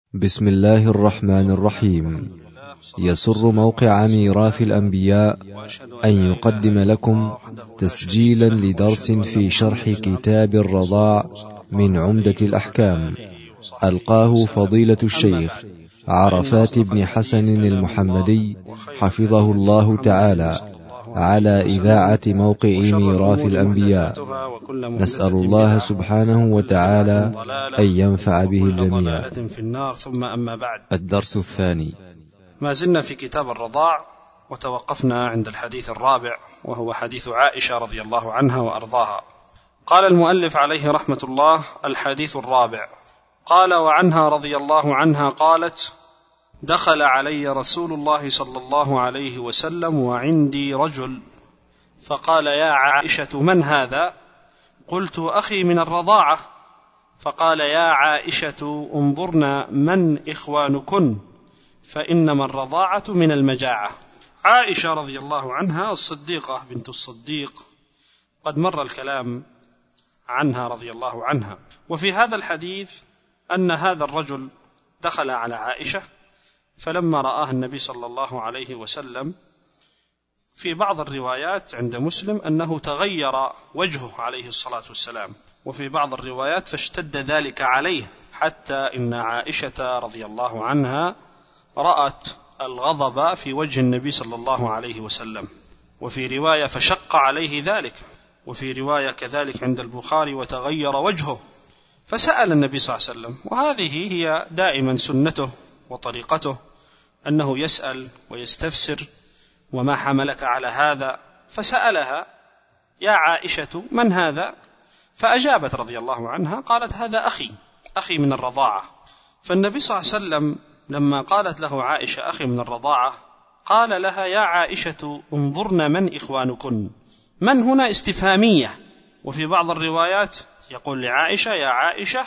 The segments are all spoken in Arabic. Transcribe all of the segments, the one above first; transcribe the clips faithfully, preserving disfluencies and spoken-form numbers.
بسم الله الرحمن الرحيم. يسر موقع ميراث الأنبياء أن يقدم لكم تسجيلا لدرس في شرح كتاب الرضاع من عمدة الأحكام، ألقاه فضيلة الشيخ عرفات بن حسن المحمدي حفظه الله تعالى على إذاعة موقع ميراث الأنبياء. نسأل الله سبحانه وتعالى أن ينفع به الجميع. ثم أما بعد، الدرس الثاني. ما زلنا في كتاب الرضاع، وتوقفنا عند الحديث الرابع، وهو حديث عائشة رضي الله عنها وأرضاها. قال المؤلف عليه رحمة الله: الحديث الرابع. قال: وعنها رضي الله عنها قالت: دخل علي رسول الله صلى الله عليه وسلم وعندي رجل، فقال: يا عائشة من هذا؟ قلت: أخي من الرضاعة. فقال: يا عائشة انظرنا من إخوانكن، فإنما الرضاعة من المجاعة. عائشة رضي الله عنها الصديقة بنت الصديق، قد مر الكلام عنها رضي الله عنها. وفي هذا الحديث أن هذا الرجل دخل على عائشة، فلما رآها النبي صلى الله عليه وسلم، في بعض الروايات عند مسلم أنه تغير وجهه عليه الصلاة والسلام، وفي بعض الروايات فاشتد ذلك عليه، حتى إن عائشة رضي الله عنها رأت الغضب في وجه النبي صلى الله عليه وسلم، وفي رواية فشق عليه ذلك، وفي رواية كذلك عند البخاري وتغير وجهه، فسأل النبي صلى الله عليه وسلم. وهذه هي دائما سنته وطريقته، أنه يسأل ويستفسر: وما حملك على هذا؟ فسألها: يا عائشة من هذا؟ فأجابت رضي الله عنها قالت: هذا أخي أخي من الرضاعة. فالنبي صلى الله عليه وسلم لما قالت له عائشة أخي من الرضاعة، قال لها: يا عائشة انظرنا من إخوانكن. من هنا استفهامية، وفي بعض الروايات يقول لعائشة: يا عائشة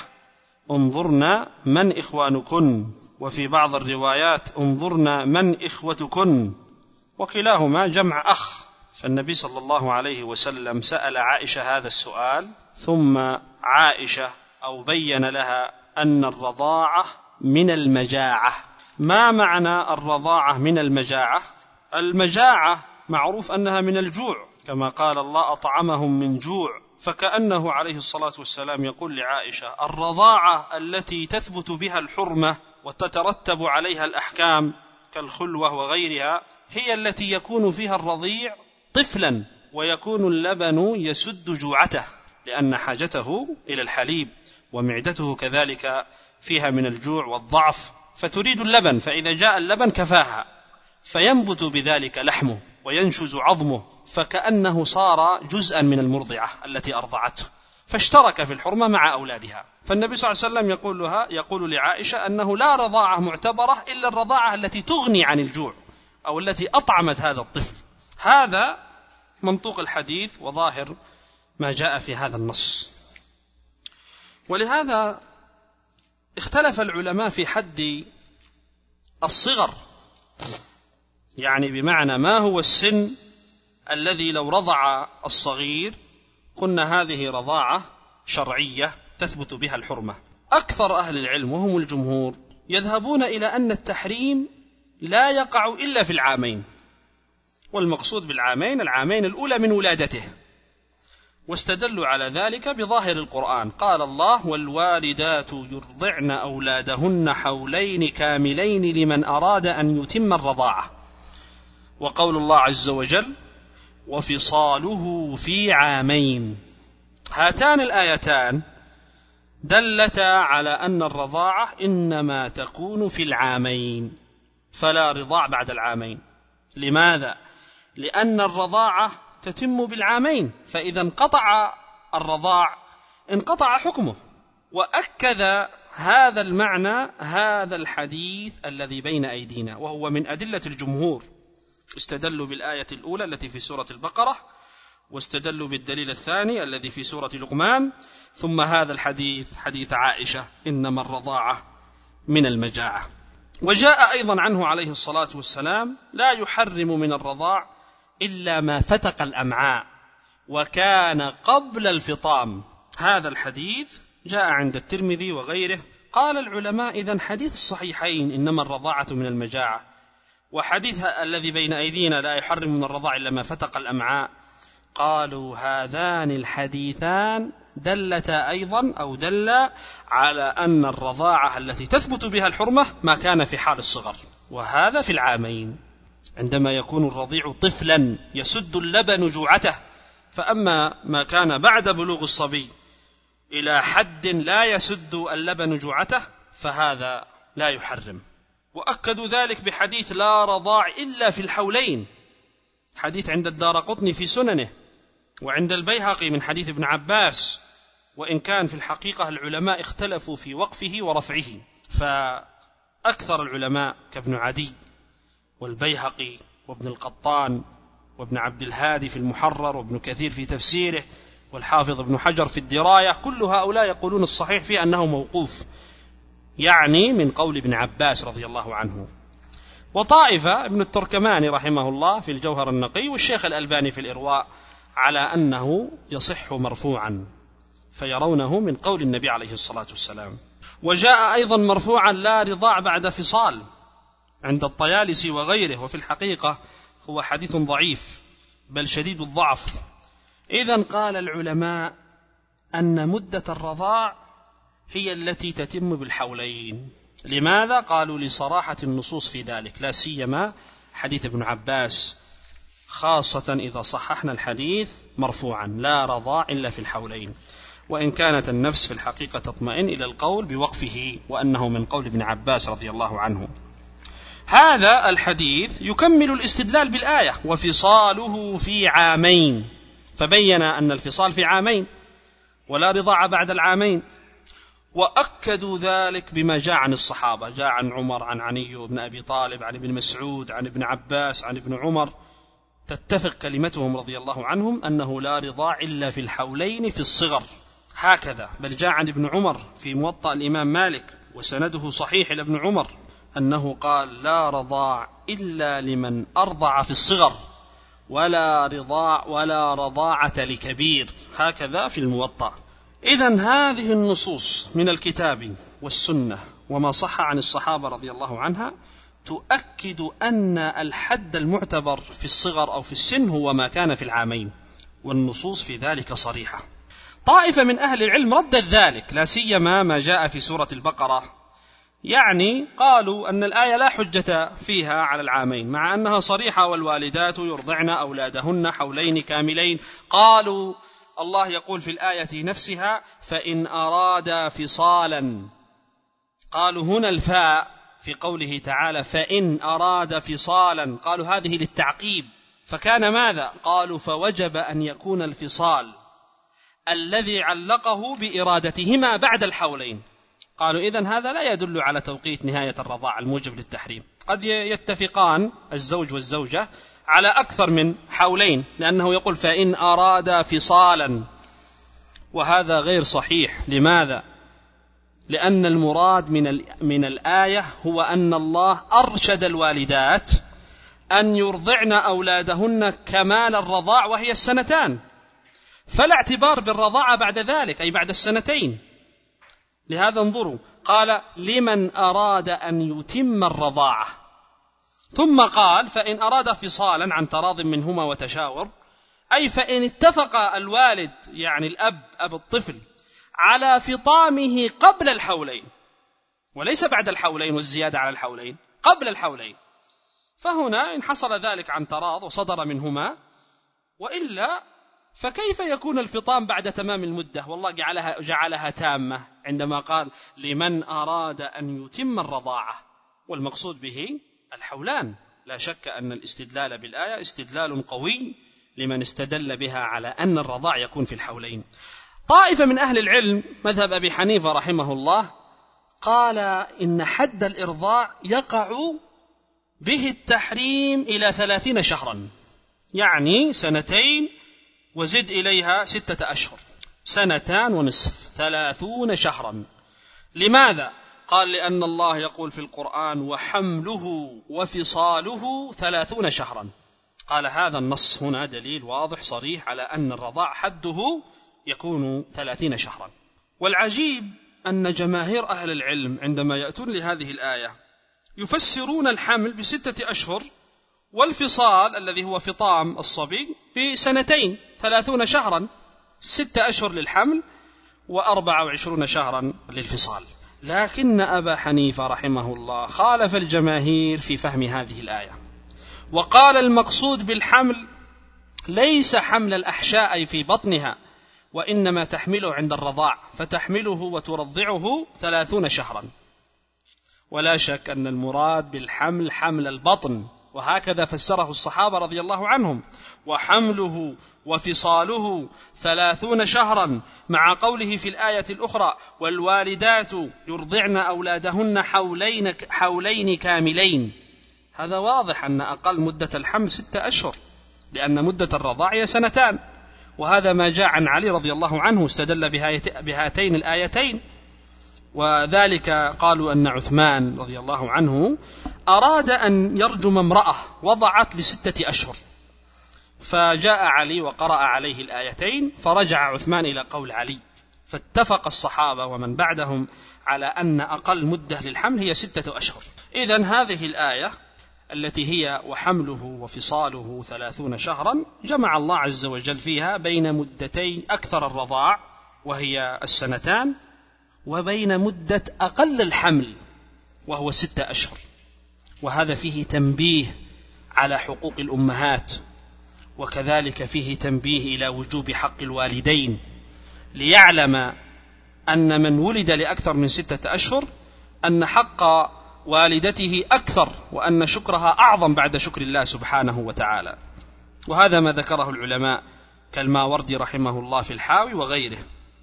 انظرنا من إخوانكن، وفي بعض الروايات انظرنا من إخوتكن، وكلاهما جمع أخ. فالنبي صلى الله عليه وسلم سأل عائشة هذا السؤال، ثم عائشة أو بين لها أن الرضاعة من المجاعة. ما معنى الرضاعة من المجاعة؟ المجاعة معروف أنها من الجوع، كما قال الله: أطعمهم من جوع. فكأنه عليه الصلاة والسلام يقول لعائشة: الرضاعة التي تثبت بها الحرمة وتترتب عليها الأحكام كالخلوة وغيرها، هي التي يكون فيها الرضيع طفلا، ويكون اللبن يسد جوعته لأن حاجته إلى الحليب، ومعدته كذلك فيها من الجوع والضعف، فتريد اللبن، فإذا جاء اللبن كفاها، فينبت بذلك لحمه وينشز عظمه، فكأنه صار جزءا من المرضعة التي أرضعته، فاشترك في الحرمة مع أولادها. فالنبي صلى الله عليه وسلم يقول لها يقول لعائشة أنه لا رضاعة معتبرة إلا الرضاعة التي تغني عن الجوع، أو التي أطعمت هذا الطفل. هذا منطوق الحديث وظاهر ما جاء في هذا النص. ولهذا اختلف العلماء في حد الصغر، يعني بمعنى ما هو السن الذي لو رضع الصغير قلنا هذه رضاعة شرعية تثبت بها الحرمة. أكثر أهل العلم وهم الجمهور يذهبون إلى أن التحريم لا يقع إلا في العامين، والمقصود بالعامين العامين الأولى من ولادته، واستدلوا على ذلك بظاهر القرآن. قال الله: والوالدات يرضعن أولادهن حولين كاملين لمن أراد أن يتم الرضاعة. وقول الله عز وجل: وفصاله في عامين. هاتان الآيتان دلتا على أن الرضاعة إنما تكون في العامين، فلا رضاع بعد العامين. لماذا؟ لأن الرضاعة تتم بالعامين، فإذا انقطع الرضاع انقطع حكمه. وأكد هذا المعنى هذا الحديث الذي بين أيدينا، وهو من أدلة الجمهور. استدلوا بالآية الأولى التي في سورة البقرة، واستدلوا بالدليل الثاني الذي في سورة لقمان، ثم هذا الحديث حديث عائشة إنما الرضاعة من المجاعة. وجاء أيضا عنه عليه الصلاة والسلام: لا يحرم من الرضاع إلا ما فتق الأمعاء وكان قبل الفطام. هذا الحديث جاء عند الترمذي وغيره قال العلماء إذن حديث الصحيحين إنما الرضاعة من المجاعة، وحديث الذي بين أيدينا لا يحرم من الرضاع إلا ما فتق الأمعاء، قالوا هذان الحديثان دلتا أيضا أو دل على أن الرضاعة التي تثبت بها الحرمة ما كان في حال الصغر، وهذا في العامين عندما يكون الرضيع طفلا يسد اللبن جوعته. فأما ما كان بعد بلوغ الصبي إلى حد لا يسد اللبن جوعته فهذا لا يحرم. وأكدوا ذلك بحديث لا رضاع إلا في الحولين، حديث عند الدارقطني في سننه وعند البيهقي من حديث ابن عباس، وإن كان في الحقيقة العلماء اختلفوا في وقفه ورفعه، فأكثر العلماء كابن عدي والبيهقي وابن القطان وابن عبد الهادي في المحرر وابن كثير في تفسيره والحافظ ابن حجر في الدراية، كل هؤلاء يقولون الصحيح فيه أنه موقوف، يعني من قول ابن عباس رضي الله عنه. وطائفة ابن التركماني رحمه الله في الجوهر النقي والشيخ الألباني في الإرواء على أنه يصح مرفوعا، فيرونه من قول النبي عليه الصلاة والسلام. وجاء أيضا مرفوعا لا رضاع بعد فصال عند الطيالسي وغيره، وفي الحقيقة هو حديث ضعيف بل شديد الضعف. إذن قال العلماء أن مدة الرضاع هي التي تتم بالحولين. لماذا؟ قالوا لصراحة النصوص في ذلك، لا سيما حديث ابن عباس، خاصة إذا صححنا الحديث مرفوعا لا رضاع إلا في الحولين، وإن كانت النفس في الحقيقة تطمئن إلى القول بوقفه وأنه من قول ابن عباس رضي الله عنه. هذا الحديث يكمل الاستدلال بالآية وفصاله في عامين، فبين أن الفصال في عامين ولا رضاع بعد العامين. وأكدوا ذلك بما جاء عن الصحابة، جاء عن عمر عن علي بن أبي طالب عن ابن مسعود عن ابن عباس عن ابن عمر، تتفق كلمتهم رضي الله عنهم أنه لا رضاع إلا في الحولين في الصغر. هكذا بل جاء عن ابن عمر في موطأ الإمام مالك وسنده صحيح إلى ابن عمر أنه قال لا رضاع إلا لمن أرضع في الصغر ولا رضاع ولا رضاعة لكبير، هكذا في الموطأ. إذن هذه النصوص من الكتاب والسنة وما صح عن الصحابة رضي الله عنها تؤكد أن الحد المعتبر في الصغر أو في السن هو ما كان في العامين، والنصوص في ذلك صريحة. طائفة من أهل العلم ردت ذلك، لا سيما ما جاء في سورة البقرة، يعني قالوا أن الآية لا حجة فيها على العامين مع أنها صريحة والوالدات يرضعن أولادهن حولين كاملين. قالوا الله يقول في الآية نفسها فإن أراد فصالا، قالوا هنا الفاء في قوله تعالى فإن أراد فصالا، قالوا هذه للتعقيب، فكان ماذا؟ قالوا فوجب أن يكون الفصال الذي علقه بإرادتهما بعد الحولين. قالوا إذن هذا لا يدل على توقيت نهاية الرضاعة الموجب للتحريم، قد يتفقان الزوج والزوجة على أكثر من حولين، لأنه يقول فإن أراد فصالا، وهذا غير صحيح. لماذا؟ لأن المراد من, من الآية هو أن الله أرشد الوالدات أن يرضعن أولادهن كمال الرضاع وهي السنتان، فلا اعتبار بالرضاعة بعد ذلك أي بعد السنتين. لهذا انظروا قال لمن أراد أن يتم الرضاعة، ثم قال فإن أراد فصالا عن تراض منهما وتشاور، أي فإن اتفق الوالد يعني الأب أب الطفل على فطامه قبل الحولين وليس بعد الحولين والزيادة على الحولين، قبل الحولين، فهنا إن حصل ذلك عن تراض وصدر منهما، وإلا فكيف يكون الفطام بعد تمام المدة؟ والله جعلها, جعلها تامة عندما قال لمن أراد أن يتم الرضاعة، والمقصود به الحولان. لا شك أن الاستدلال بالآية استدلال قوي لمن استدل بها على أن الرضاع يكون في الحولين. طائفة من أهل العلم مذهب أبي حنيفة رحمه الله قال إن حد الإرضاع يقع به التحريم إلى ثلاثين شهرا، يعني سنتين وزد إليها ستة أشهر، سنتان ونصف، ثلاثون شهرا. لماذا؟ قال لأن الله يقول في القرآن وحمله وفصاله ثلاثون شهرا. قال هذا النص هنا دليل واضح صريح على أن الرضاع حده يكون ثلاثين شهرا. والعجيب أن جماهير أهل العلم عندما يأتون لهذه الآية يفسرون الحمل بستة أشهر والفصال الذي هو فطام الصبي بسنتين ثلاثون شهرا، ستة أشهر للحمل وأربعة وعشرون شهرا للفصال. لكن أبا حنيفة رحمه الله خالف الجماهير في فهم هذه الآية، وقال المقصود بالحمل ليس حمل الأحشاء في بطنها، وإنما تحمله عند الرضاع، فتحمله وترضعه ثلاثون شهرا. ولا شك أن المراد بالحمل حمل البطن، وهكذا فسره الصحابة رضي الله عنهم، وحمله وفصاله ثلاثون شهرا، مع قوله في الآية الأخرى والوالدات يرضعن أولادهن حولين, حولين كاملين. هذا واضح أن أقل مدة الحمل ستة أشهر، لأن مدة الرضاع هي سنتان، وهذا ما جاء عن علي رضي الله عنه استدل بهاتين الآيتين. وذلك قالوا أن عثمان رضي الله عنه أراد أن يرجم امرأة وضعت لستة أشهر، فجاء علي وقرأ عليه الآيتين، فرجع عثمان إلى قول علي، فاتفق الصحابة ومن بعدهم على أن أقل مدة للحمل هي ستة أشهر. إذن هذه الآية التي هي وحمله وفصاله ثلاثون شهرا جمع الله عز وجل فيها بين مدتين أكثر الرضاع وهي السنتان، وبين مدة أقل الحمل وهو ستة أشهر. وهذا فيه تنبيه على حقوق الأمهات، وكذلك فيه تنبيه إلى وجوب حق الوالدين، ليعلم أن من ولد لأكثر من ستة أشهر أن حق والدته أكثر، وأن شكرها أعظم بعد شكر الله سبحانه وتعالى. وهذا ما ذكره العلماء كالماوردي رحمه الله في الحاوي وغيره.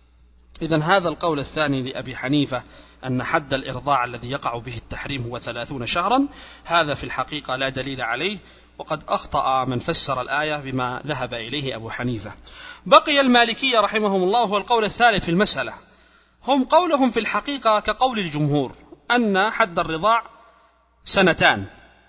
إذن هذا القول الثاني لأبي حنيفة أن حد الإرضاع الذي يقع به التحريم هو ثلاثون شهرا، هذا في الحقيقة لا دليل عليه، وقد أخطأ من فسر الآية بما ذهب إليه أبو حنيفة. بقي المالكية رحمهم الله هو القول الثالث في المسألة. هم قولهم في الحقيقة كقول الجمهور أن حد الرضاع سنتان،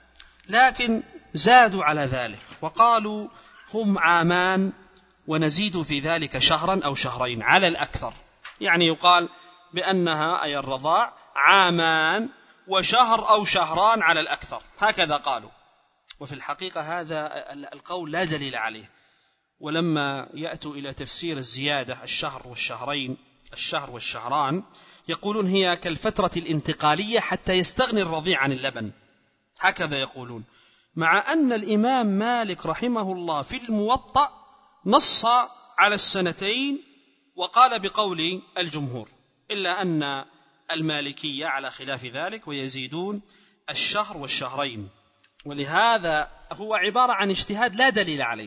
لكن زادوا على ذلك وقالوا هم عامان ونزيد في ذلك شهرا أو شهرين على الأكثر، يعني يقال بأنها أي الرضاع عامان وشهر أو شهران على الأكثر، هكذا قالوا. وفي الحقيقة هذا القول لا دليل عليه. ولما يأتوا إلى تفسير الزيادة الشهر والشهرين الشهر والشهران يقولون هي كالفترة الانتقالية حتى يستغني الرضيع عن اللبن، هكذا يقولون، مع أن الإمام مالك رحمه الله في الموطأ نص على السنتين وقال بقول الجمهور، إلا أن المالكية على خلاف ذلك ويزيدون الشهر والشهرين. ولهذا هو عبارة عن اجتهاد لا دليل عليه.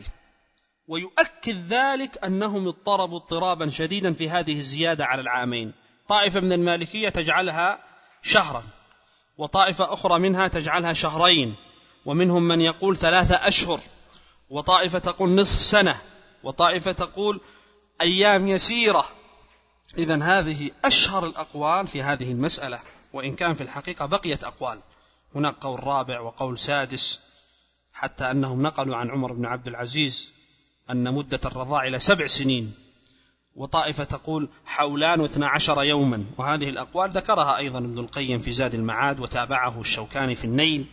ويؤكد ذلك أنهم اضطربوا اضطرابا شديدا في هذه الزيادة على العامين. طائفة من المالكية تجعلها شهرا، وطائفة أخرى منها تجعلها شهرين، ومنهم من يقول ثلاثة أشهر، وطائفة تقول نصف سنة، وطائفة تقول أيام يسيرة. إذن هذه أشهر الأقوال في هذه المسألة، وإن كان في الحقيقة بقيت أقوال، هناك قول رابع وقول سادس، حتى أنهم نقلوا عن عمر بن عبد العزيز أن مدة الرضاع إلى سبع سنين، وطائفة تقول حولان واثنى عشر يوما. وهذه الأقوال ذكرها أيضا ابن القيم في زاد المعاد، وتابعه الشوكاني في النيل،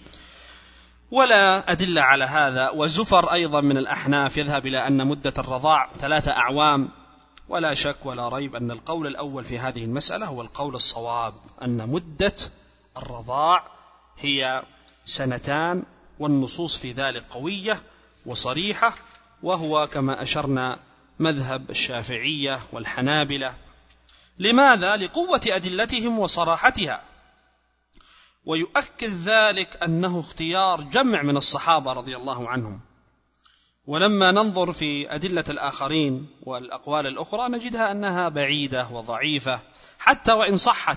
ولا أدلة على هذا. وزفر أيضا من الأحناف يذهب إلى أن مدة الرضاع ثلاثة أعوام. ولا شك ولا ريب أن القول الأول في هذه المسألة هو القول الصواب، أن مدة الرضاع هي سنتان، والنصوص في ذلك قوية وصريحة، وهو كما أشرنا مذهب الشافعية والحنابلة. لماذا؟ لقوة أدلتهم وصراحتها. ويؤكد ذلك أنه اختيار جمع من الصحابة رضي الله عنهم. ولما ننظر في أدلة الآخرين والأقوال الأخرى نجدها أنها بعيدة وضعيفة، حتى وإن صحت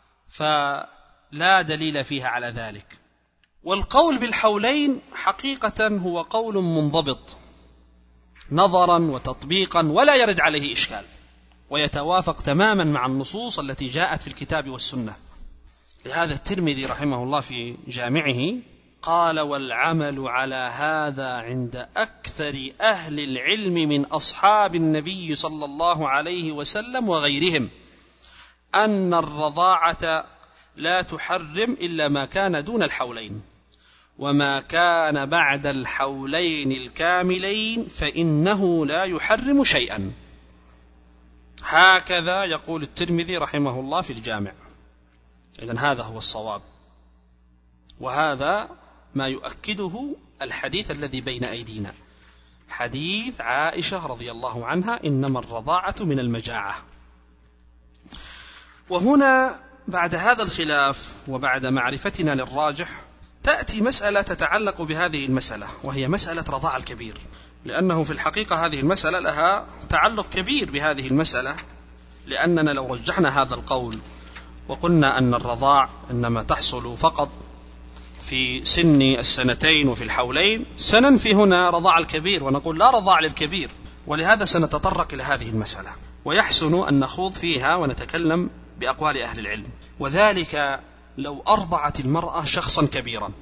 فلا دليل فيها على ذلك. والقول بالحولين حقيقة هو قول منضبط نظرا وتطبيقا، ولا يرد عليه إشكال، ويتوافق تماما مع النصوص التي جاءت في الكتاب والسنة. لهذا الترمذي رحمه الله في جامعه قال: والعمل على هذا عند أكثر أهل العلم من أصحاب النبي صلى الله عليه وسلم وغيرهم، أن الرضاعة لا تحرم إلا ما كان دون الحولين، وما كان بعد الحولين الكاملين فإنه لا يحرم شيئا. هكذا يقول الترمذي رحمه الله في الجامع. إذن هذا هو الصواب، وهذا ما يؤكده الحديث الذي بين أيدينا، حديث عائشة رضي الله عنها: إنما الرضاعة من المجاعة. وهنا بعد هذا الخلاف وبعد معرفتنا للراجح تأتي مسألة تتعلق بهذه المسألة، وهي مسألة رضاع الكبير، لأنه في الحقيقة هذه المسألة لها تعلق كبير بهذه المسألة، لأننا لو رجحنا هذا القول وقلنا أن الرضاع إنما تحصل فقط في سن السنتين وفي الحولين، سننفي هنا رضاع الكبير ونقول لا رضاع للكبير، ولهذا سنتطرق إلى هذه المسألة، ويحسن أن نخوض فيها ونتكلم بأقوال أهل العلم. وذلك لو أرضعت المرأة شخصا كبيرا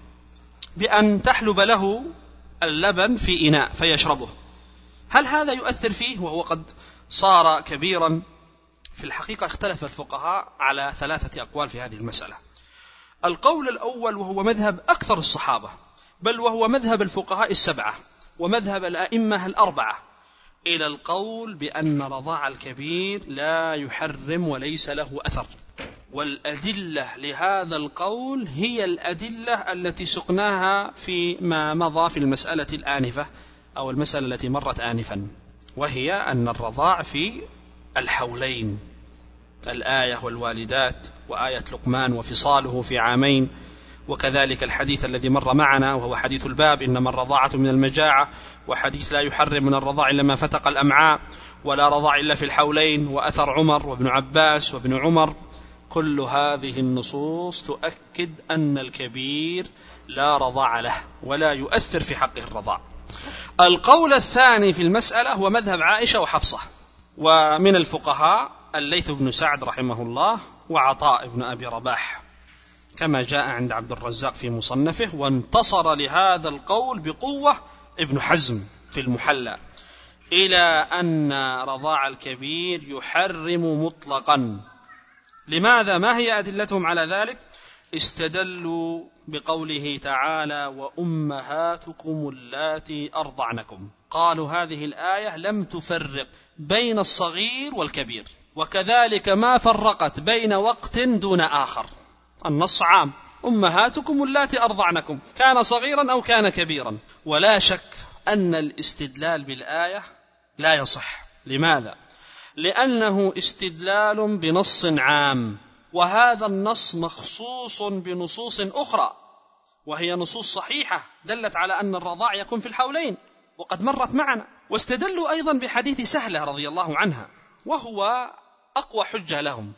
بأن تحلب له اللبن في إناء فيشربه، هل هذا يؤثر فيه وهو قد صار كبيرا؟ في الحقيقة اختلف الفقهاء على ثلاثة أقوال في هذه المسألة. القول الأول وهو مذهب أكثر الصحابة، بل وهو مذهب الفقهاء السبعة ومذهب الأئمة الأربعة، إلى القول بأن رضاع الكبير لا يحرم وليس له أثر. والأدلة لهذا القول هي الأدلة التي سقناها فيما مضى في المسألة الآنفة أو المسألة التي مرت آنفا، وهي أن الرضاع في الحولين، الآية والوالدات وآية لقمان وفصاله في عامين، وكذلك الحديث الذي مر معنا وهو حديث الباب: إنما الرضاعة من المجاعة، وحديث لا يحرم من الرضاع إلا ما فتق الأمعاء، ولا رضاع إلا في الحولين، وأثر عمر وابن عباس وابن عمر. كل هذه النصوص تؤكد أن الكبير لا رضاع له ولا يؤثر في حقه الرضاع. القول الثاني في المسألة هو مذهب عائشة وحفصة، ومن الفقهاء الليث بن سعد رحمه الله وعطاء بن أبي رباح، كما جاء عند عبد الرزاق في مصنفه. وانتصر لهذا القول بقوة ابن حزم في المحلى، إلى أن رضاع الكبير يحرم مطلقا. لماذا؟ ما هي أدلتهم على ذلك؟ استدلوا بقوله تعالى: وأمهاتكم اللاتي أرضعنكم. قالوا هذه الآية لم تفرق بين الصغير والكبير، وكذلك ما فرقت بين وقت دون آخر، النص عام: أمهاتكم اللاتي أرضعنكم، كان صغيرا أو كان كبيرا. ولا شك أن الاستدلال بالآية لا يصح. لماذا؟ لأنه استدلال بنص عام، وهذا النص مخصوص بنصوص أخرى، وهي نصوص صحيحة دلت على أن الرضاع يكون في الحولين وقد مرت معنا. واستدلوا أيضا بحديث سهلة رضي الله عنها، وهو أقوى حجة لهم.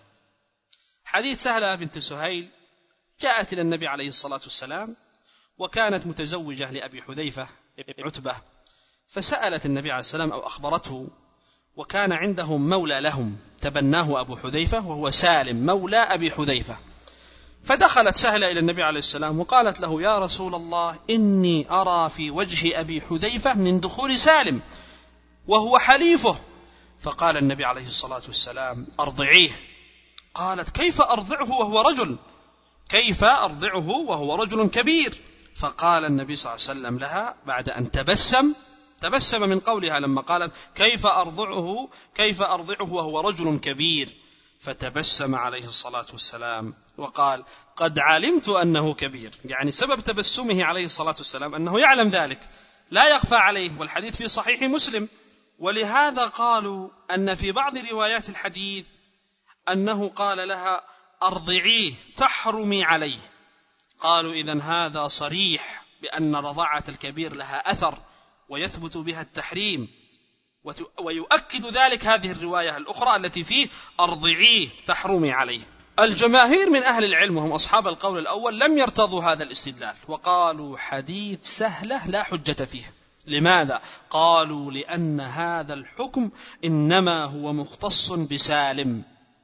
حديث سهلة بنت سهيل جاءت إلى النبي عليه الصلاة والسلام، وكانت متزوجة لأبي حذيفة عتبة، فسألت النبي عليه السلام أو أخبرته، وكان عندهم مولى لهم تبناه أبو حذيفة وهو سالم مولى أبي حذيفة. فدخلت سهلة إلى النبي عليه السلام وقالت له: يا رسول الله، إني أرى في وجه أبي حذيفة من دخول سالم وهو حليفه. فقال النبي عليه الصلاة والسلام: أرضعيه. قالت: كيف أرضعه وهو رجل؟ كيف أرضعه وهو رجل كبير؟ فقال النبي صلى الله عليه وسلم لها بعد أن تبسم تبسم من قولها لما قالت: كيف أرضعه كيف أرضعه وهو رجل كبير، فتبسم عليه الصلاة والسلام وقال: قد علمت أنه كبير. يعني سبب تبسمه عليه الصلاة والسلام أنه يعلم ذلك، لا يخفى عليه، والحديث في صحيح مسلم. ولهذا قالوا أن في بعض روايات الحديث أنه قال لها: أرضعيه تحرمي عليه. قالوا إذن هذا صريح بأن رضاعة الكبير لها أثر ويثبت بها التحريم، ويؤكد ذلك هذه الرواية الأخرى التي فيه أرضعيه تحرمي عليه. الجماهير من أهل العلم وهم أصحاب القول الأول لم يرتضوا هذا الاستدلال، وقالوا حديث سهلة لا حجة فيه. لماذا؟ قالوا لأن هذا الحكم إنما هو مختص بسالم.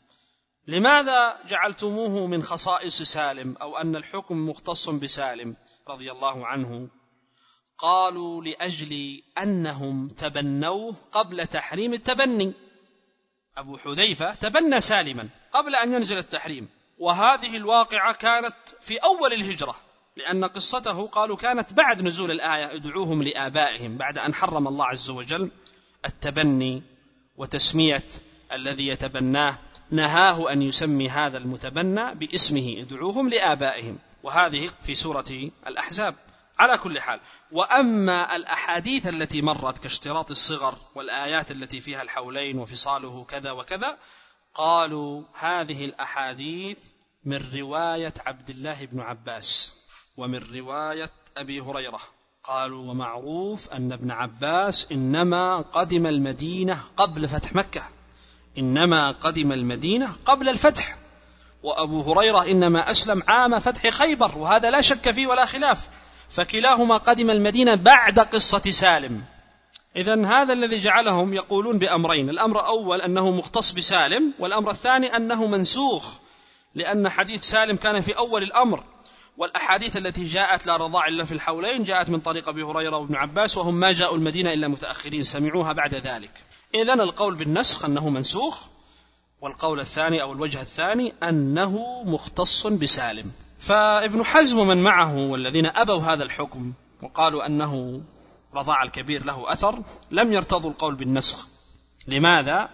لماذا جعلتموه من خصائص سالم، أو أن الحكم مختص بسالم رضي الله عنه؟ قالوا لأجل أنهم تبنوه قبل تحريم التبني، أبو حذيفة تبنى سالما قبل أن ينزل التحريم، وهذه الواقعة كانت في أول الهجرة، لأن قصته قالوا كانت بعد نزول الآية ادعوهم لآبائهم، بعد أن حرم الله عز وجل التبني وتسمية الذي يتبناه، نهاه أن يسمي هذا المتبنى باسمه ادعوهم لآبائهم، وهذه في سورة الأحزاب. على كل حال، وأما الأحاديث التي مرت كاشتراط الصغر والآيات التي فيها الحولين وفصاله كذا وكذا، قالوا هذه الأحاديث من رواية عبد الله بن عباس ومن رواية أبي هريرة. قالوا ومعروف أن ابن عباس إنما قدم المدينة قبل فتح مكة، إنما قدم المدينة قبل الفتح، وأبو هريرة إنما أسلم عام فتح خيبر، وهذا لا شك فيه ولا خلاف، فكلاهما قدم المدينة بعد قصة سالم. إذن هذا الذي جعلهم يقولون بأمرين: الأمر الأول أنه مختص بسالم، والأمر الثاني أنه منسوخ، لأن حديث سالم كان في أول الأمر، والأحاديث التي جاءت لا رضاع إلا في الحولين جاءت من طريق أبي هريرة وابن عباس، وهم ما جاءوا المدينة إلا متأخرين سمعوها بعد ذلك. إذن القول بالنسخ أنه منسوخ، والقول الثاني أو الوجه الثاني أنه مختص بسالم. فابن حزم ومن معه والذين أبوا هذا الحكم وقالوا أنه رضاع الكبير له أثر لم يرتضوا القول بالنسخ. لماذا؟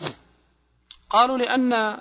قالوا لأن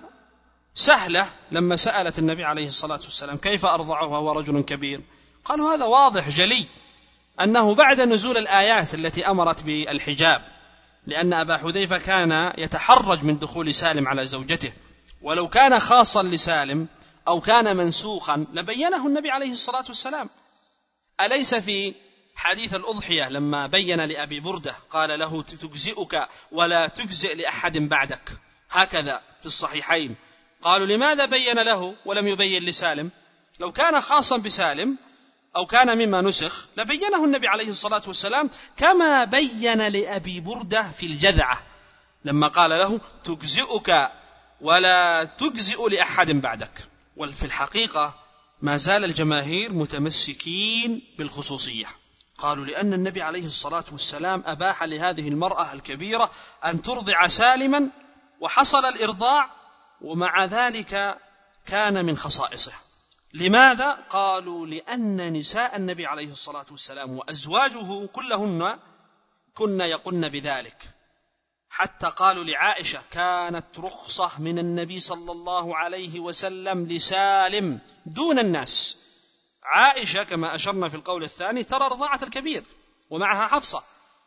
سهلة لما سألت النبي عليه الصلاة والسلام كيف أرضعه وهو رجل كبير، قالوا هذا واضح جلي أنه بعد نزول الآيات التي أمرت بالحجاب، لأن أبا حذيفة كان يتحرج من دخول سالم على زوجته، ولو كان خاصا لسالم أو كان منسوخا لبينه النبي عليه الصلاة والسلام. أليس في حديث الأضحية لما بين لأبي بردة قال له تجزئك ولا تجزئ لأحد بعدك، هكذا في الصحيحين. قالوا لماذا بين له ولم يبين لسالم؟ لو كان خاصا بسالم أو كان مما نسخ لبينه النبي عليه الصلاة والسلام، كما بين لأبي بردة في الجذعة لما قال له تجزئك ولا تجزئ لأحد بعدك. وفي الحقيقة ما زال الجماهير متمسكين بالخصوصية، قالوا لأن النبي عليه الصلاة والسلام أباح لهذه المرأة الكبيرة أن ترضع سالما، وحصل الإرضاع، ومع ذلك كان من خصائصه. لماذا؟ قالوا لأن نساء النبي عليه الصلاة والسلام وأزواجه كلهن كن يقن بذلك، حتى قالوا لعائشة كانت رخصة من النبي صلى الله عليه وسلم لسالم دون الناس. عائشة كما أشرنا في القول الثاني ترى رضاعة الكبير ومعها حفصة،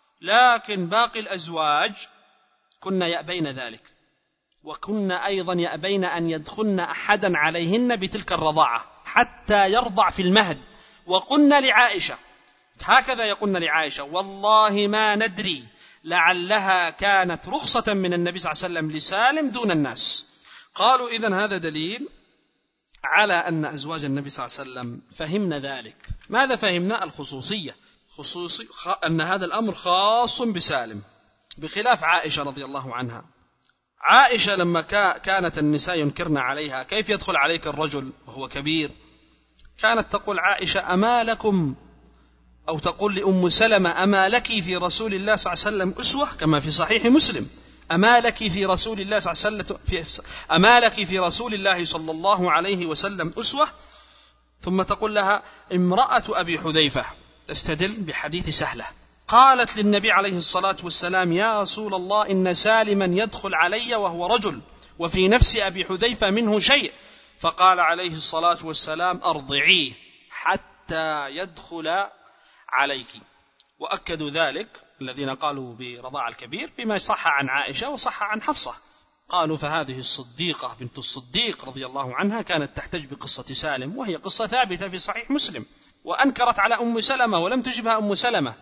لكن باقي الأزواج كنا يأبين ذلك، وكنا أيضا يأبين أن يدخلن أحدا عليهن بتلك الرضاعة حتى يرضع في المهد. وقلنا لعائشة هكذا، يقولن لعائشة والله ما ندري لعلها كانت رخصة من النبي صلى الله عليه وسلم لسالم دون الناس. قالوا إذن هذا دليل على أن أزواج النبي صلى الله عليه وسلم فهمنا ذلك. ماذا فهمنا؟ الخصوصية، خصوصي أن هذا الأمر خاص بسالم، بخلاف عائشة رضي الله عنها. عائشة لما كانت النساء ينكرن عليها كيف يدخل عليك الرجل وهو كبير، كانت تقول عائشة أما لكم، أو تقول لأم سلمة أما لك في رسول الله صلى الله عليه وسلم أسوة، كما في صحيح مسلم أما لك في رسول الله صلى الله عليه وسلم أما لك في رسول الله صلى الله عليه وسلم أسوة. ثم تقول لها امرأة أبي حذيفة تستدل بحديث سهلة قالت للنبي عليه الصلاة والسلام يا رسول الله إن سالما يدخل علي وهو رجل وفي نفس أبي حذيفة منه شيء، فقال عليه الصلاة والسلام أرضعيه حتى يدخل عليك. وأكدوا ذلك الذين قالوا برضاع الكبير بما صح عن عائشة وصح عن حفصة، قالوا فهذه الصديقة بنت الصديق رضي الله عنها كانت تحتج بقصة سالم، وهي قصة ثابتة في صحيح مسلم، وأنكرت على أم سلمة ولم تجبها أم سلمة.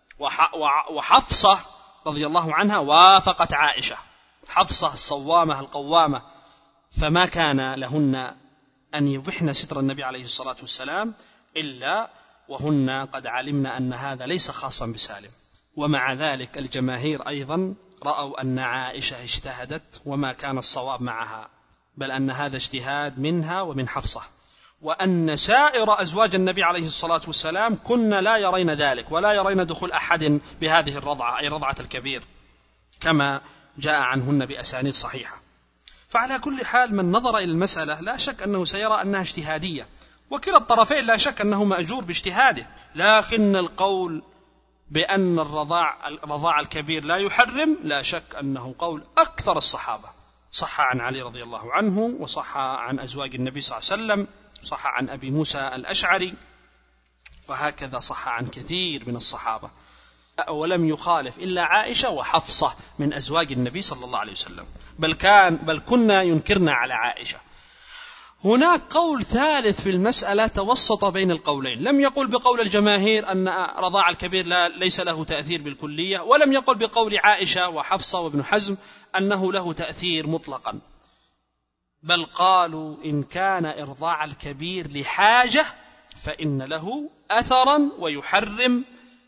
وحفصة رضي الله عنها وافقت عائشة، حفصة الصوامة القوامة، فما كان لهن أن يبحن ستر النبي عليه الصلاة والسلام إلا وهن قد علمنا أن هذا ليس خاصا بسالم. ومع ذلك الجماهير أيضا رأوا أن عائشة اجتهدت وما كان الصواب معها، بل أن هذا اجتهاد منها ومن حفصة، وأن سائر أزواج النبي عليه الصلاة والسلام كن لا يرين ذلك ولا يرين دخول أحد بهذه الرضعة، أي رضعة الكبير، كما جاء عنهن بأسانيد صحيحة. فعلى كل حال من نظر إلى المسألة لا شك أنه سيرى أنها اجتهادية، وكلا الطرفين لا شك أنه مأجور باجتهاده، لكن القول بأن الرضاع الرضاع الكبير لا يحرم لا شك أنه قول أكثر الصحابة. صح عن علي رضي الله عنه، وصح عن أزواج النبي صلى الله عليه وسلم، صح عن أبي موسى الأشعري، وهكذا صح عن كثير من الصحابة، ولم يخالف إلا عائشة وحفصة من أزواج النبي صلى الله عليه وسلم، بل كان بل كنا ينكرنا على عائشة. هناك قول ثالث في المسألة توسط بين القولين، لم يقل بقول الجماهير أن رضاع الكبير لا ليس له تأثير بالكلية، ولم يقل بقول عائشة وحفصة وابن حزم أنه له تأثير مطلقا، بل قالوا إن كان إرضاع الكبير لحاجة فإن له أثرا ويحرم،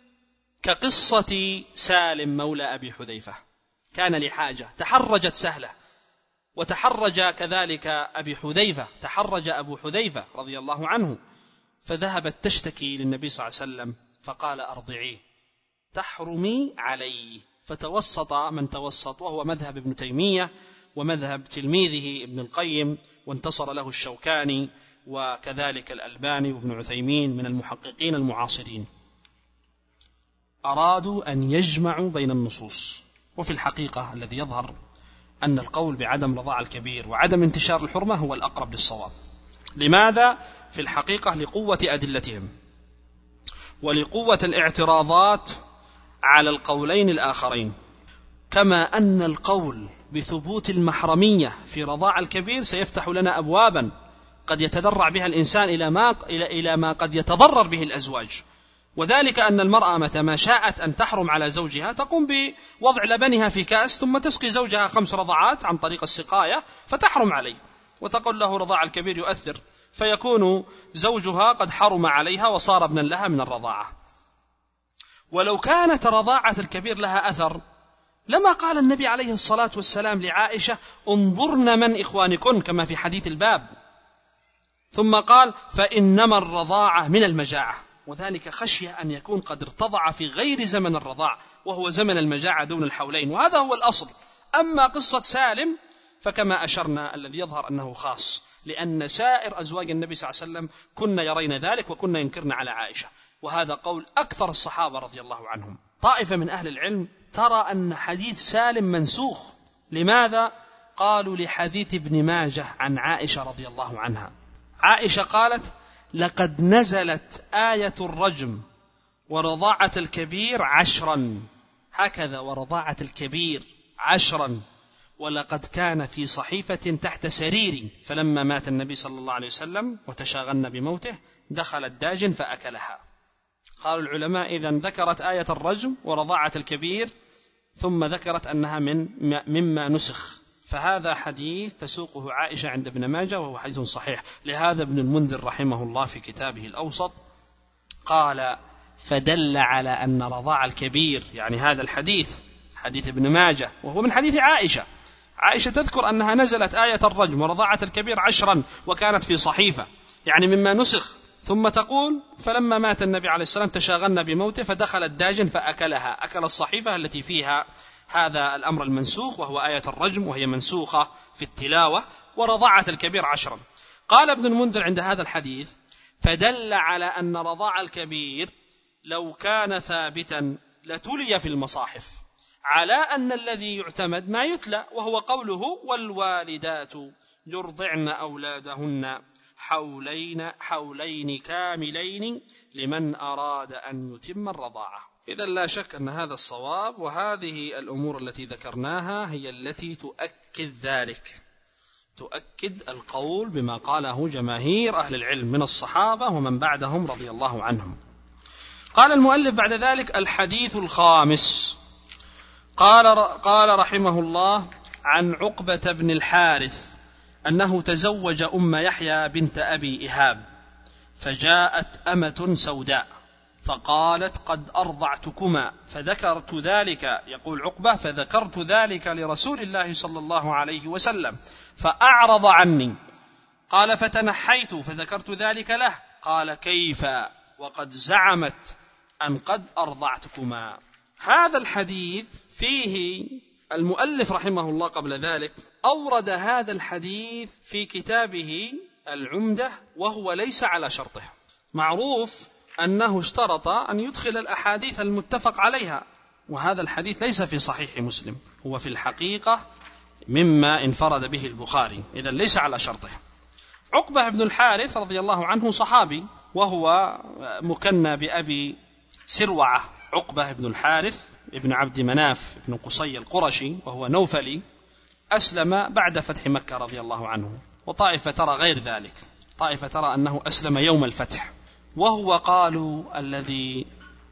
كقصة سالم مولى أبي حذيفة، كان لحاجة تحرجت سهلة، وتحرج كذلك أبي حذيفة، تحرج أبو حذيفة رضي الله عنه، فذهبت تشتكي للنبي صلى الله عليه وسلم فقال أرضعيه تحرمي علي، فتوسط من توسط، وهو مذهب ابن تيمية ومذهب تلميذه ابن القيم، وانتصر له الشوكاني وكذلك الألباني وابن عثيمين من المحققين المعاصرين. أرادوا أن يجمعوا بين النصوص، وفي الحقيقة الذي يظهر أن القول بعدم رضاع الكبير وعدم انتشار الحرمة هو الأقرب للصواب. لماذا؟ في الحقيقة لقوة أدلتهم ولقوة الاعتراضات على القولين الآخرين، كما أن القول بثبوت المحرمية في رضاع الكبير سيفتح لنا أبوابا قد يتذرع بها الإنسان إلى ما, إلى ما قد يتضرر به الأزواج، وذلك أن المرأة متى ما شاءت أن تحرم على زوجها تقوم بوضع لبنها في كأس ثم تسقي زوجها خمس رضعات عن طريق السقاية فتحرم عليه، وتقول له رضاع الكبير يؤثر، فيكون زوجها قد حرم عليها وصار ابنا لها من الرضاعة. ولو كانت رضاعة الكبير لها أثر لما قال النبي عليه الصلاة والسلام لعائشة انظرن من إخوانكن كما في حديث الباب، ثم قال فإنما الرضاعة من المجاعة، وذلك خشية أن يكون قد ارتضع في غير زمن الرضاع وهو زمن المجاعة دون الحولين، وهذا هو الأصل. أما قصة سالم فكما أشرنا الذي يظهر أنه خاص، لأن سائر أزواج النبي صلى الله عليه وسلم كنا يرين ذلك وكنا ينكرن على عائشة، وهذا قول أكثر الصحابة رضي الله عنهم. طائفة من أهل العلم ترى أن حديث سالم منسوخ. لماذا؟ قالوا لحديث ابن ماجه عن عائشة رضي الله عنها، عائشة قالت لقد نزلت آية الرجم ورضاعة الكبير عشرا، هكذا ورضاعة الكبير عشرا، ولقد كان في صحيفة تحت سريري، فلما مات النبي صلى الله عليه وسلم وتشاغلنا بموته دخل الداجن فأكلها. قالوا العلماء إذن ذكرت آية الرجم ورضاعة الكبير ثم ذكرت أنها من مما نسخ، فهذا حديث تسوقه عائشة عند ابن ماجه وهو حديث صحيح. لهذا ابن المنذر رحمه الله في كتابه الأوسط قال فدل على أن رضاع الكبير، يعني هذا الحديث حديث ابن ماجه وهو من حديث عائشة، عائشة تذكر أنها نزلت آية الرجم ورضاعة الكبير عشرا وكانت في صحيفة، يعني مما نسخ، ثم تقول فلما مات النبي عليه السلام تشاغلنا بموته فدخل الداجن فأكلها، أكل الصحيفة التي فيها هذا الأمر المنسوخ وهو آية الرجم، وهي منسوخة في التلاوة، ورضاعة الكبير عشرا. قال ابن المنذر عند هذا الحديث فدل على أن رضاع الكبير لو كان ثابتا لتلي في المصاحف، على أن الذي يعتمد ما يتلى، وهو قوله والوالدات يرضعن أولادهن حولين حولين كاملين لمن أراد أن يتم الرضاعة. إذا لا شك أن هذا الصواب، وهذه الأمور التي ذكرناها هي التي تؤكد ذلك، تؤكد القول بما قاله جماهير أهل العلم من الصحابة ومن بعدهم رضي الله عنهم. قال المؤلف بعد ذلك الحديث الخامس، قال, قال رحمه الله عن عقبة بن الحارث أنه تزوج أم يحيى بنت أبي إهاب، فجاءت أمة سوداء فقالت قد أرضعتكما، فذكرت ذلك، يقول عقبة فذكرت ذلك لرسول الله صلى الله عليه وسلم فأعرض عني، قال فتنحيت فذكرت ذلك له، قال كيف وقد زعمت أن قد أرضعتكما. هذا الحديث فيه المؤلف رحمه الله قبل ذلك أورد هذا الحديث في كتابه العمدة وهو ليس على شرطه. معروف أنه اشترط أن يدخل الأحاديث المتفق عليها، وهذا الحديث ليس في صحيح مسلم، هو في الحقيقة مما انفرد به البخاري، إذن ليس على شرطه. عقبة بن الحارث رضي الله عنه صحابي، وهو مكنى بأبي سروعة، عقبة بن الحارث ابن عبد مناف ابن قصي القرشي، وهو نوفلي، أسلم بعد فتح مكة رضي الله عنه. وطائفة ترى غير ذلك، طائفة ترى أنه أسلم يوم الفتح، وهو قالوا الذي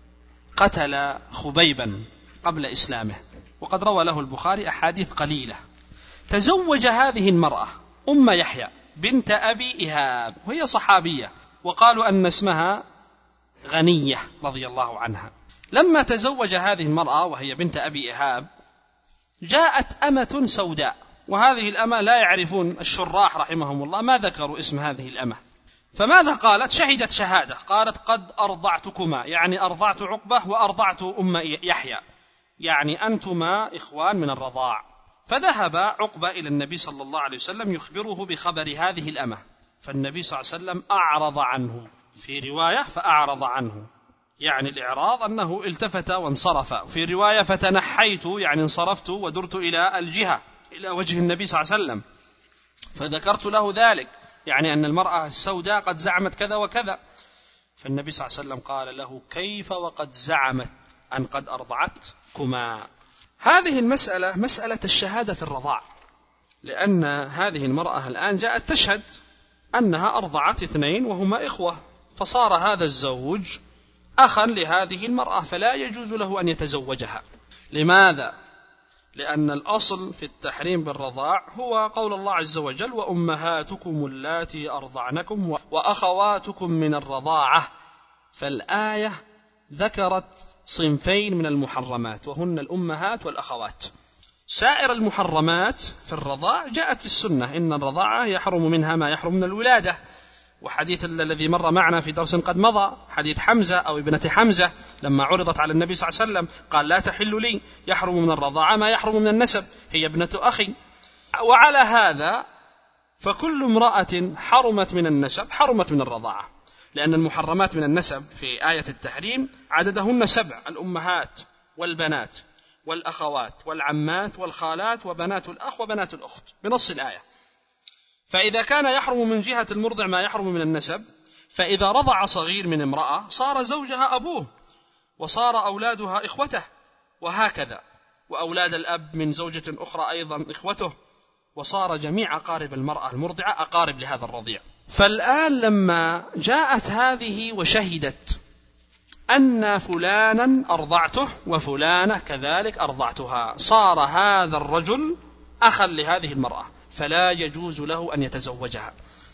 قتل خبيبا قبل إسلامه، وقد روى له البخاري أحاديث قليلة. تزوج هذه المرأة أم يحيى بنت أبي إيهاب، وهي صحابية، وقالوا أن اسمها غنية رضي الله عنها. لما تزوج هذه المرأة وهي بنت أبي إيهاب، جاءت أمة سوداء، وهذه الأمة لا يعرفون الشراح رحمهم الله ما ذكروا اسم هذه الأمة. فماذا قالت؟ شهدت شهادة، قالت قد أرضعتكما، يعني أرضعت عقبة وأرضعت أم يحيى، يعني أنتما إخوان من الرضاع. فذهب عقبة إلى النبي صلى الله عليه وسلم يخبره بخبر هذه الأمة، فالنبي صلى الله عليه وسلم أعرض عنه، في رواية فأعرض عنه، يعني الإعراض أنه التفت وانصرف، في رواية فتنحيت، يعني انصرفت ودرت إلى الجهة، إلى وجه النبي صلى الله عليه وسلم، فذكرت له ذلك، يعني أن المرأة السوداء قد زعمت كذا وكذا. فالنبي صلى الله عليه وسلم قال له كيف وقد زعمت أن قد أرضعتكما؟ هذه المسألة مسألة الشهادة في الرضاع، لأن هذه المرأة الآن جاءت تشهد أنها أرضعت اثنين وهما إخوة، فصار هذا الزوج أخا لهذه المرأة، فلا يجوز له أن يتزوجها. لماذا؟ لأن الأصل في التحريم بالرضاع هو قول الله عز وجل وأمهاتكم اللاتي أرضعنكم وأخواتكم من الرضاعة، فالآية ذكرت صنفين من المحرمات وهن الأمهات والأخوات. سائر المحرمات في الرضاع جاءت في السنة، إن الرضاعة يحرم منها ما يحرم من الولادة، وحديث الذي مر معنا في درس قد مضى، حديث حمزة أو ابنة حمزة لما عرضت على النبي صلى الله عليه وسلم قال لا تحل لي، يحرم من الرضاعة ما يحرم من النسب، هي ابنة أخي. وعلى هذا فكل امرأة حرمت من النسب حرمت من الرضاعة، لأن المحرمات من النسب في آية التحريم عددهن سبع: الأمهات والبنات والأخوات والعمات والخالات وبنات الأخ وبنات الأخت بنص الآية. فإذا كان يحرم من جهة المرضع ما يحرم من النسب، فإذا رضع صغير من امرأة صار زوجها أبوه، وصار أولادها إخوته، وهكذا، وأولاد الأب من زوجة أخرى أيضا إخوته، وصار جميع أقارب المرأة المرضعة أقارب لهذا الرضيع. فالآن لما جاءت هذه وشهدت أن فلانا أرضعته وفلانة كذلك أرضعتها، صار هذا الرجل أخا لهذه المرأة، فلا يجوز له أن يتزوجها.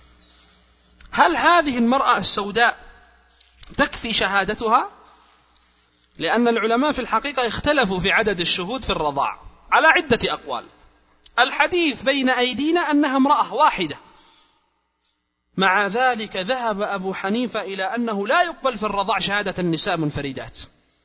هل هذه المرأة السوداء تكفي شهادتها؟ لأن العلماء في الحقيقة اختلفوا في عدد الشهود في الرضاع على عدة أقوال. الحديث بين أيدينا أنها امرأة واحدة، مع ذلك ذهب أبو حنيفة إلى أنه لا يقبل في الرضاع شهادة النساء منفردات،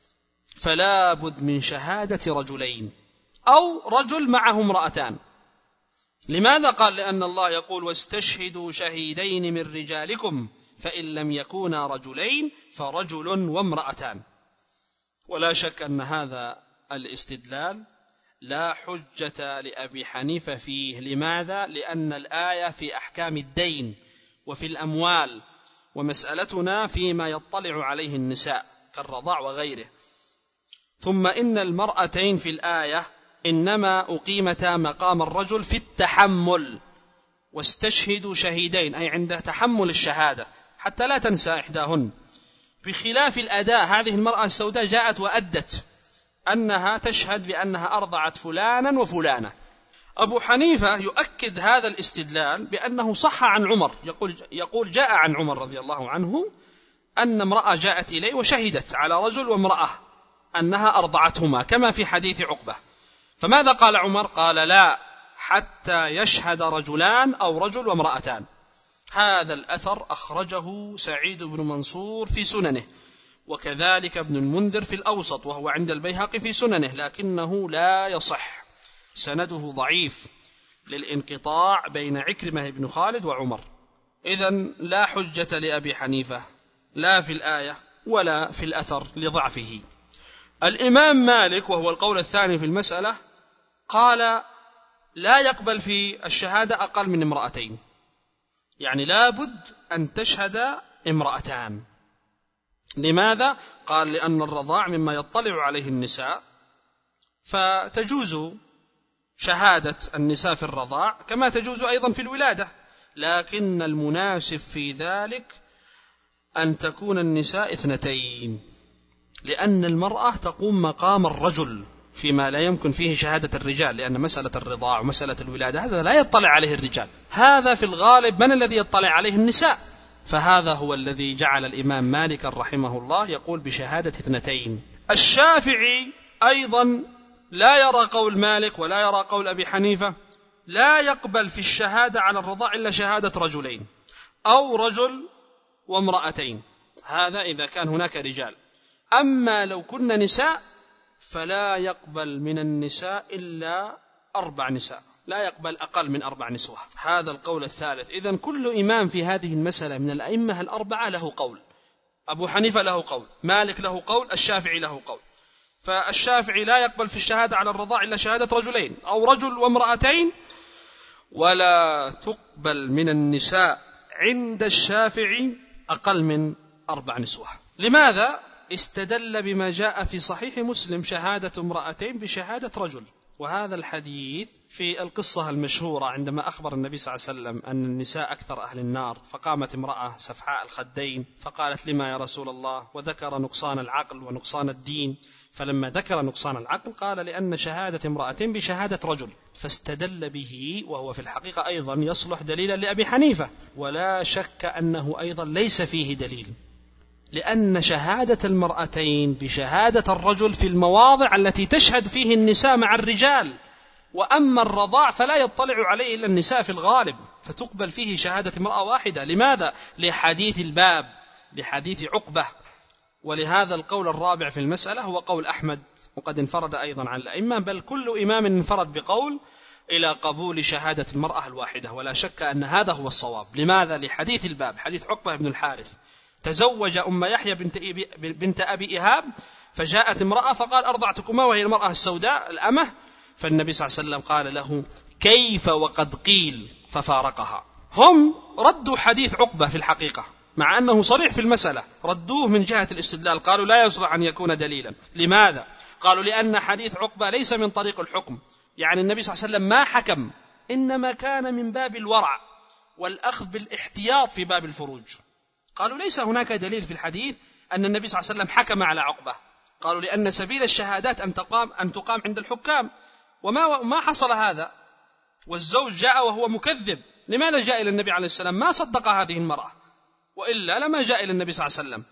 فلا بد من شهادة رجلين أو رجل معه امرأتان. لماذا؟ قال لأن الله يقول واستشهدوا شهيدين من رجالكم فإن لم يكونا رجلين فرجل وامرأتان. ولا شك أن هذا الاستدلال لا حجة لأبي حنيفة فيه. لماذا؟ لأن الآية في أحكام الدين وفي الأموال، ومسألتنا فيما يطلع عليه النساء كالرضاع وغيره. ثم إن المرأتين في الآية إنما أقيمتا مقام الرجل في التحمل، واستشهدوا شهيدين أي عند تحمل الشهادة حتى لا تنسى إحداهن، بخلاف الأداء. هذه المرأة السوداء جاءت وأدت أنها تشهد بأنها أرضعت فلانا وفلانة. أبو حنيفة يؤكد هذا الاستدلال بأنه صح عن عمر، يقول, يقول جاء عن عمر رضي الله عنه أن امرأة جاءت إليه وشهدت على رجل وامرأة أنها أرضعتهما كما في حديث عقبة. فماذا قال عمر؟ قال لا، حتى يشهد رجلان أو رجل وامرأتان. هذا الأثر أخرجه سعيد بن منصور في سننه، وكذلك ابن المنذر في الأوسط، وهو عند البيهقي في سننه، لكنه لا يصح. سنده ضعيف للانقطاع بين عكرمة بن خالد وعمر. إذن لا حجة لأبي حنيفة لا في الآية ولا في الأثر لضعفه. الإمام مالك وهو القول الثاني في المسألة قال لا يقبل في الشهادة أقل من امرأتين، يعني لا بد أن تشهد امرأتان. لماذا؟ قال لأن الرضاع مما يطلع عليه النساء، فتجوز شهادة النساء في الرضاع كما تجوز أيضا في الولادة، لكن المناسب في ذلك أن تكون النساء اثنتين، لأن المرأة تقوم مقام الرجل فيما لا يمكن فيه شهادة الرجال، لأن مسألة الرضاع ومسألة الولادة هذا لا يطلع عليه الرجال، هذا في الغالب من الذي يطلع عليه النساء. فهذا هو الذي جعل الإمام مالك رحمه الله يقول بشهادة اثنتين. الشافعي أيضا لا يرى قول مالك ولا يرى قول أبي حنيفة، لا يقبل في الشهادة على الرضاع إلا شهادة رجلين أو رجل وامرأتين، هذا إذا كان هناك رجال. أما لو كنا نساء فلا يقبل من النساء إلا أربع نساء، لا يقبل أقل من أربع نسوة. هذا القول الثالث. إذن كل إمام في هذه المسألة من الأئمة الأربعة له قول، أبو حنيفة له قول، مالك له قول، الشافعي له قول. فالشافعي لا يقبل في الشهادة على الرضاع إلا شهادة رجلين أو رجل وامرأتين، ولا تقبل من النساء عند الشافعي أقل من أربع نسوة. لماذا؟ استدل بما جاء في صحيح مسلم شهادة امرأتين بشهادة رجل، وهذا الحديث في القصة المشهورة عندما أخبر النبي صلى الله عليه وسلم أن النساء أكثر أهل النار، فقامت امرأة سفحاء الخدين فقالت لما يا رسول الله، وذكر نقصان العقل ونقصان الدين، فلما ذكر نقصان العقل قال لأن شهادة امرأتين بشهادة رجل، فاستدل به، وهو في الحقيقة أيضا يصلح دليلا لأبي حنيفة، ولا شك أنه أيضا ليس فيه دليل، لأن شهادة المرأتين بشهادة الرجل في المواضع التي تشهد فيه النساء مع الرجال، وأما الرضاع فلا يطلع عليه إلا النساء في الغالب، فتقبل فيه شهادة امرأة واحدة. لماذا؟ لحديث الباب، لحديث عقبة. ولهذا القول الرابع في المسألة هو قول أحمد، وقد انفرد أيضا عن الأئمة، بل كل إمام انفرد بقول إلى قبول شهادة المرأة الواحدة، ولا شك أن هذا هو الصواب. لماذا؟ لحديث الباب، حديث عقبة بن الحارث تزوج أم يحيى بنت, بنت أبي إهاب، فجاءت امرأة فقال أرضعتكما، وهي المرأة السوداء الأمة، فالنبي صلى الله عليه وسلم قال له كيف وقد قيل، ففارقها. هم ردوا حديث عقبة في الحقيقة مع أنه صريح في المسألة، ردوه من جهة الاستدلال، قالوا لا يصلح أن يكون دليلا. لماذا؟ قالوا لأن حديث عقبة ليس من طريق الحكم، يعني النبي صلى الله عليه وسلم ما حكم، إنما كان من باب الورع والأخذ بالاحتياط في باب الفروج. قالوا ليس هناك دليل في الحديث أن النبي صلى الله عليه وسلم حكم على عقبة، قالوا لأن سبيل الشهادات أن تقام, أن تقام عند الحكام، وما ما حصل هذا، والزوج جاء وهو مكذب. لماذا جاء إلى النبي عليه السلام؟ ما صدق هذه المرأة، وإلا لما جاء إلى النبي صلى الله عليه وسلم.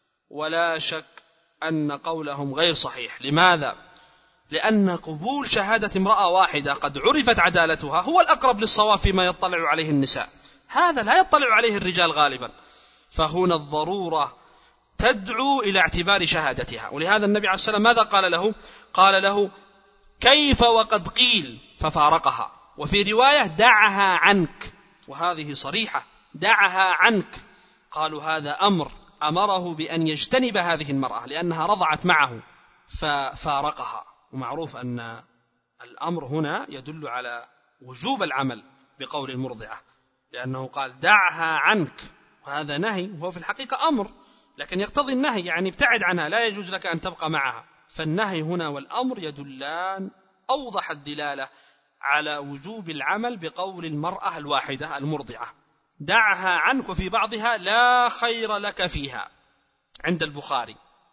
ولا شك أن قولهم غير صحيح. لماذا؟ لأن قبول شهادة امرأة واحدة قد عرفت عدالتها هو الأقرب للصواب فيما يطلع عليه النساء، هذا لا يطلع عليه الرجال غالبا، فهنا الضرورة تدعو إلى اعتبار شهادتها. ولهذا النبي عليه السلام ماذا قال له؟ قال له كيف وقد قيل، ففارقها. وفي رواية دعها عنك، وهذه صريحة، دعها عنك. قالوا هذا أمر أمره بأن يجتنب هذه المرأة لأنها رضعت معه، ففارقها. ومعروف أن الأمر هنا يدل على وجوب العمل بقول المرضعة، لأنه قال دعها عنك، وهذا نهي، وهو في الحقيقة أمر لكن يقتضي النهي، يعني ابتعد عنها، لا يجوز لك أن تبقى معها. فالنهي هنا والأمر يدلان أوضح الدلالة على وجوب العمل بقول المرأة الواحدة المرضعة، دعها عنك. وفي بعضها لا خير لك فيها عند البخاري،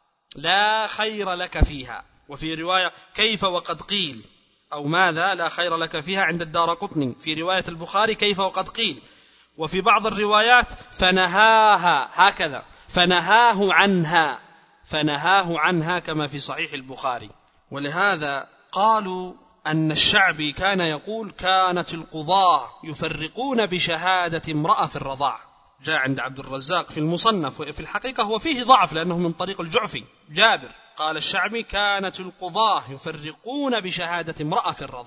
لا خير لك فيها. وفي رواية كيف وقد قيل، أو ماذا لا خير لك فيها عند الدارقطني. في رواية البخاري كيف وقد قيل. وفي بعض الروايات فنهاها، هكذا فنهاه عنها، فنهاه عنها كما في صحيح البخاري. ولهذا قالوا أن الشعبي كان يقول كانت القضاة يفرقون بشهادة امرأة في الرضاع، جاء عند عبد الرزاق في المصنف، وفي الحقيقة هو فيه ضعف لأنه من طريق الجعفي جابر. قال الشعبي كانت القضاة يفرقون بشهادة امرأة في الرضاع.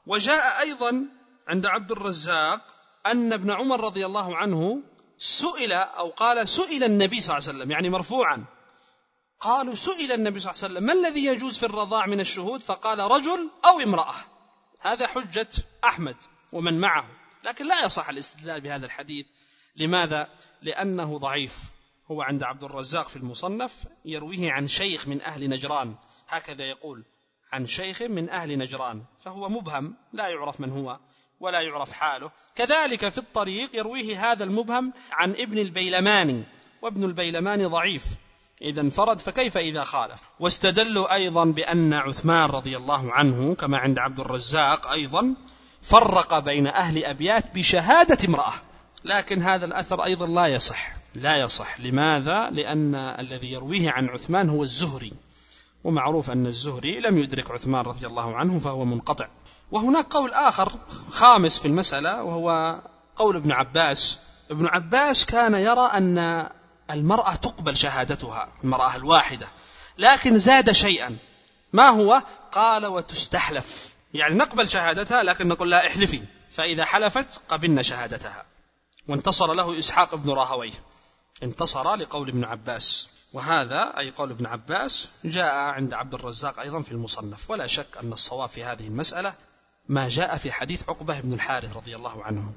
وجاء أيضا عند عبد الرزاق أن ابن عمر رضي الله عنه سئل أو قال سئل النبي صلى الله عليه وسلم، يعني مرفوعا، قالوا سئل النبي صلى الله عليه وسلم ما الذي يجوز في الرضاع من الشهود؟ فقال رجل أو امرأة. هذا حجة أحمد ومن معه، لكن لا يصح الاستدلال بهذا الحديث. لماذا؟ لأنه ضعيف. هو عند عبد الرزاق في المصنف يرويه عن شيخ من أهل نجران، هكذا يقول، عن شيخ من أهل نجران، فهو مبهم لا يعرف من هو ولا يعرف حاله. كذلك في الطريق يرويه هذا المبهم عن ابن البيلماني، وابن البيلماني ضعيف إذا انفرد، فكيف إذا خالف؟ واستدلوا أيضا بأن عثمان رضي الله عنه كما عند عبد الرزاق أيضا فرق بين أهل أبيات بشهادة امرأة، لكن هذا الأثر أيضا لا يصح لا يصح. لماذا؟ لأن الذي يرويه عن عثمان هو الزهري، ومعروف أن الزهري لم يدرك عثمان رضي الله عنه فهو منقطع. وهناك قول آخر خامس في المسألة، وهو قول ابن عباس. ابن عباس كان يرى أن المرأة تقبل شهادتها، المرأة الواحدة، لكن زاد شيئا. ما هو؟ قال وتستحلف، يعني نقبل شهادتها لكن نقول لا احلفي، فإذا حلفت قبلنا شهادتها. وانتصر له إسحاق بن راهويه، انتصر لقول ابن عباس، وهذا أي قول ابن عباس جاء عند عبد الرزاق أيضا في المصنف. ولا شك أن الصواب في هذه المسألة ما جاء في حديث عقبة بن الحارث رضي الله عنه،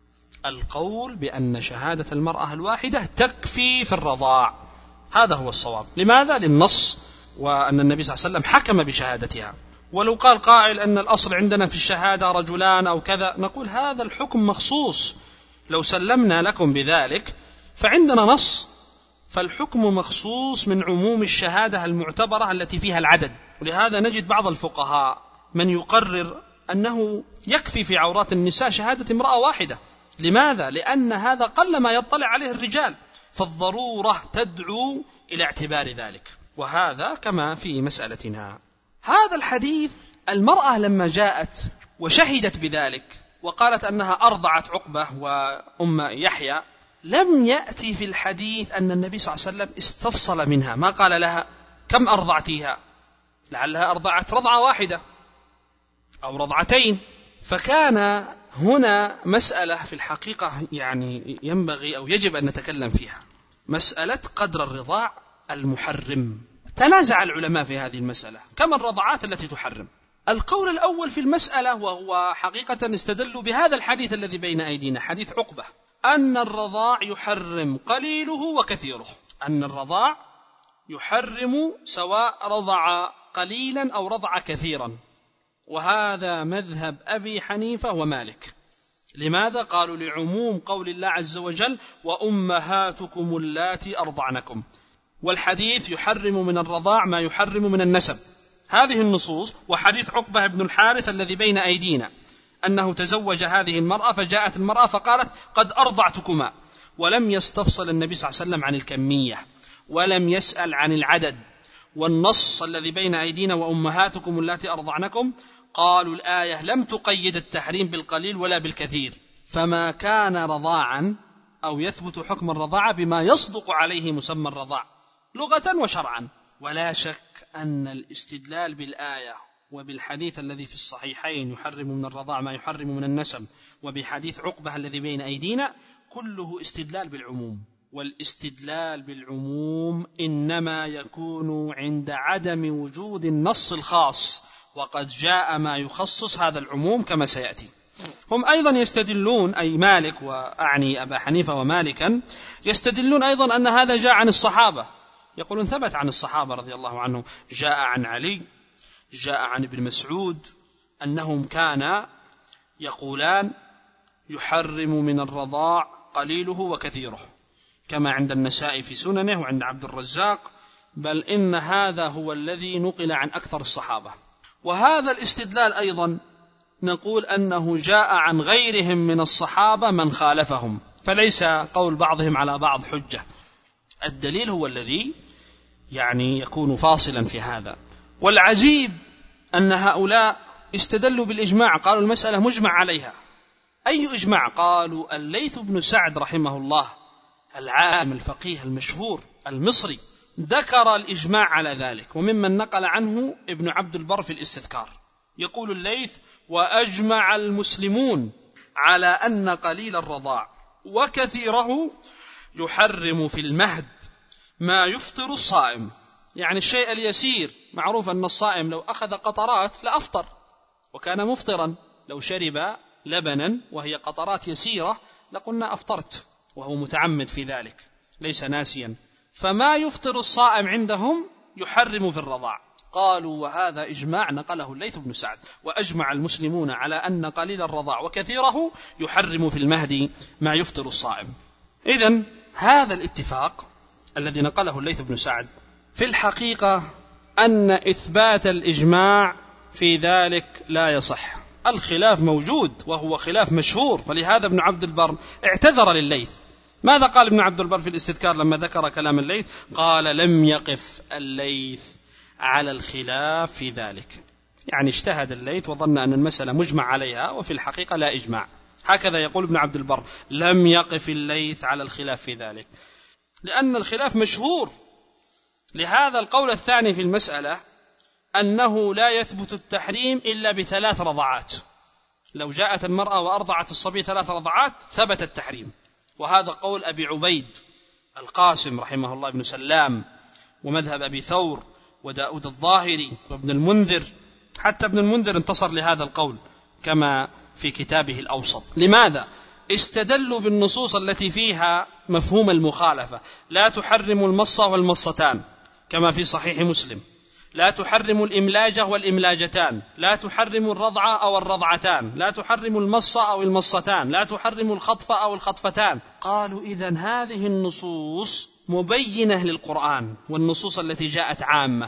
القول بأن شهادة المرأة الواحدة تكفي في الرضاع، هذا هو الصواب. لماذا؟ للنص، وأن النبي صلى الله عليه وسلم حكم بشهادتها. ولو قال قائل أن الأصل عندنا في الشهادة رجلان أو كذا، نقول هذا الحكم مخصوص، لو سلمنا لكم بذلك فعندنا نص، فالحكم مخصوص من عموم الشهادة المعتبرة التي فيها العدد. ولهذا نجد بعض الفقهاء من يقرر أنه يكفي في عورات النساء شهادة امرأة واحدة. لماذا؟ لأن هذا قل ما يطلع عليه الرجال، فالضرورة تدعو إلى اعتبار ذلك، وهذا كما في مسألتنا. هذا الحديث المرأة لما جاءت وشهدت بذلك وقالت أنها أرضعت عقبة وأم يحيى، لم يأتي في الحديث أن النبي صلى الله عليه وسلم استفصل منها، ما قال لها كم أرضعتيها، لعلها أرضعت رضعة واحدة أو رضعتين. فكان هنا مسألة في الحقيقة يعني ينبغي أو يجب أن نتكلم فيها، مسألة قدر الرضاع المحرم. تنازع العلماء في هذه المسألة، كما الرضعات التي تحرم. القول الأول في المسألة، وهو حقيقة استدلوا بهذا الحديث الذي بين أيدينا، حديث عقبة، أن الرضاع يحرم قليله وكثيره، أن الرضاع يحرم سواء رضع قليلا أو رضع كثيرا، وهذا مذهب أبي حنيفة ومالك. لماذا؟ قالوا لعموم قول الله عز وجل وأمهاتكم اللاتي أرضعنكم، والحديث يحرم من الرضاع ما يحرم من النسب. هذه النصوص، وحديث عقبة بن الحارث الذي بين أيدينا أنه تزوج هذه المرأة فجاءت المرأة فقالت قد أرضعتكما، ولم يستفصل النبي صلى الله عليه وسلم عن الكمية ولم يسأل عن العدد. والنص الذي بين أيدينا وأمهاتكم اللاتي أرضعنكم، قالوا الآية لم تقيد التحريم بالقليل ولا بالكثير، فما كان رضاعا أو يثبت حكم الرضاعة بما يصدق عليه مسمى الرضاع لغة وشرعا. ولا شك أن الاستدلال بالآية وبالحديث الذي في الصحيحين يحرم من الرضاع ما يحرم من النسب، وبحديث عقبة الذي بين أيدينا، كله استدلال بالعموم. والاستدلال بالعموم إنما يكون عند عدم وجود النص الخاص، وقد جاء ما يخصص هذا العموم كما سيأتي. هم أيضا يستدلون، أي مالك، وأعني أبا حنيفة ومالكا، يستدلون أيضا أن هذا جاء عن الصحابة، يقولون ثبت عن الصحابة رضي الله عنهم، جاء عن علي، جاء عن ابن مسعود أنهم كان يقولان يحرم من الرضاع قليله وكثيره، كما عند النسائي في سننه وعند عبد الرزاق، بل إن هذا هو الذي نقل عن أكثر الصحابة. وهذا الاستدلال أيضا نقول أنه جاء عن غيرهم من الصحابة من خالفهم، فليس قول بعضهم على بعض حجة، الدليل هو الذي يعني يكون فاصلا في هذا. والعجيب أن هؤلاء استدلوا بالإجماع، قالوا المسألة مجمع عليها. أي إجماع؟ قالوا الليث بن سعد رحمه الله العالم الفقيه المشهور المصري ذكر الإجماع على ذلك، وممن نقل عنه ابن عبد البر في الاستذكار، يقول الليث: وأجمع المسلمون على أن قليل الرضاع وكثيره يحرم في المهد ما يفطر الصائم. يعني الشيء اليسير، معروف أن الصائم لو أخذ قطرات لأفطر وكان مفطرا، لو شرب لبنا وهي قطرات يسيرة لقلنا أفطرت، وهو متعمد في ذلك ليس ناسيا. فما يفطر الصائم عندهم يحرم في الرضاع. قالوا وهذا إجماع نقله الليث بن سعد: وأجمع المسلمون على أن قليل الرضاع وكثيره يحرم في المهد ما يفطر الصائم. إذن هذا الاتفاق الذي نقله الليث بن سعد في الحقيقة أن إثبات الإجماع في ذلك لا يصح. الخلاف موجود وهو خلاف مشهور، ولهذا ابن عبد البر اعتذر لليث. ماذا قال ابن عبد البر في الاستذكار لما ذكر كلام الليث؟ قال: لم يقف الليث على الخلاف في ذلك. يعني اجتهد الليث وظن أن المسألة مجمع عليها، وفي الحقيقة لا إجماع. هكذا يقول ابن عبد البر: لم يقف الليث على الخلاف في ذلك، لأن الخلاف مشهور. لهذا القول الثاني في المسألة أنه لا يثبت التحريم إلا بثلاث رضعات. لو جاءت المرأة وأرضعت الصبي ثلاث رضعات ثبت التحريم، وهذا قول أبي عبيد القاسم رحمه الله ابن سلام، ومذهب أبي ثور وداود الظاهري وابن المنذر. حتى ابن المنذر انتصر لهذا القول كما في كتابه الأوسط. لماذا؟ استدلوا بالنصوص التي فيها مفهوم المخالفة: لا تحرم المصة والمصتان كما في صحيح مسلم، لا تحرم الإملاجة والإملاجتان، لا تحرم الرضعة أو الرضعتان، لا تحرم المصة أو المصتان، لا تحرم الخطف أو الخطفتان. قالوا إذن هذه النصوص مبينة للقرآن والنصوص التي جاءت عامة،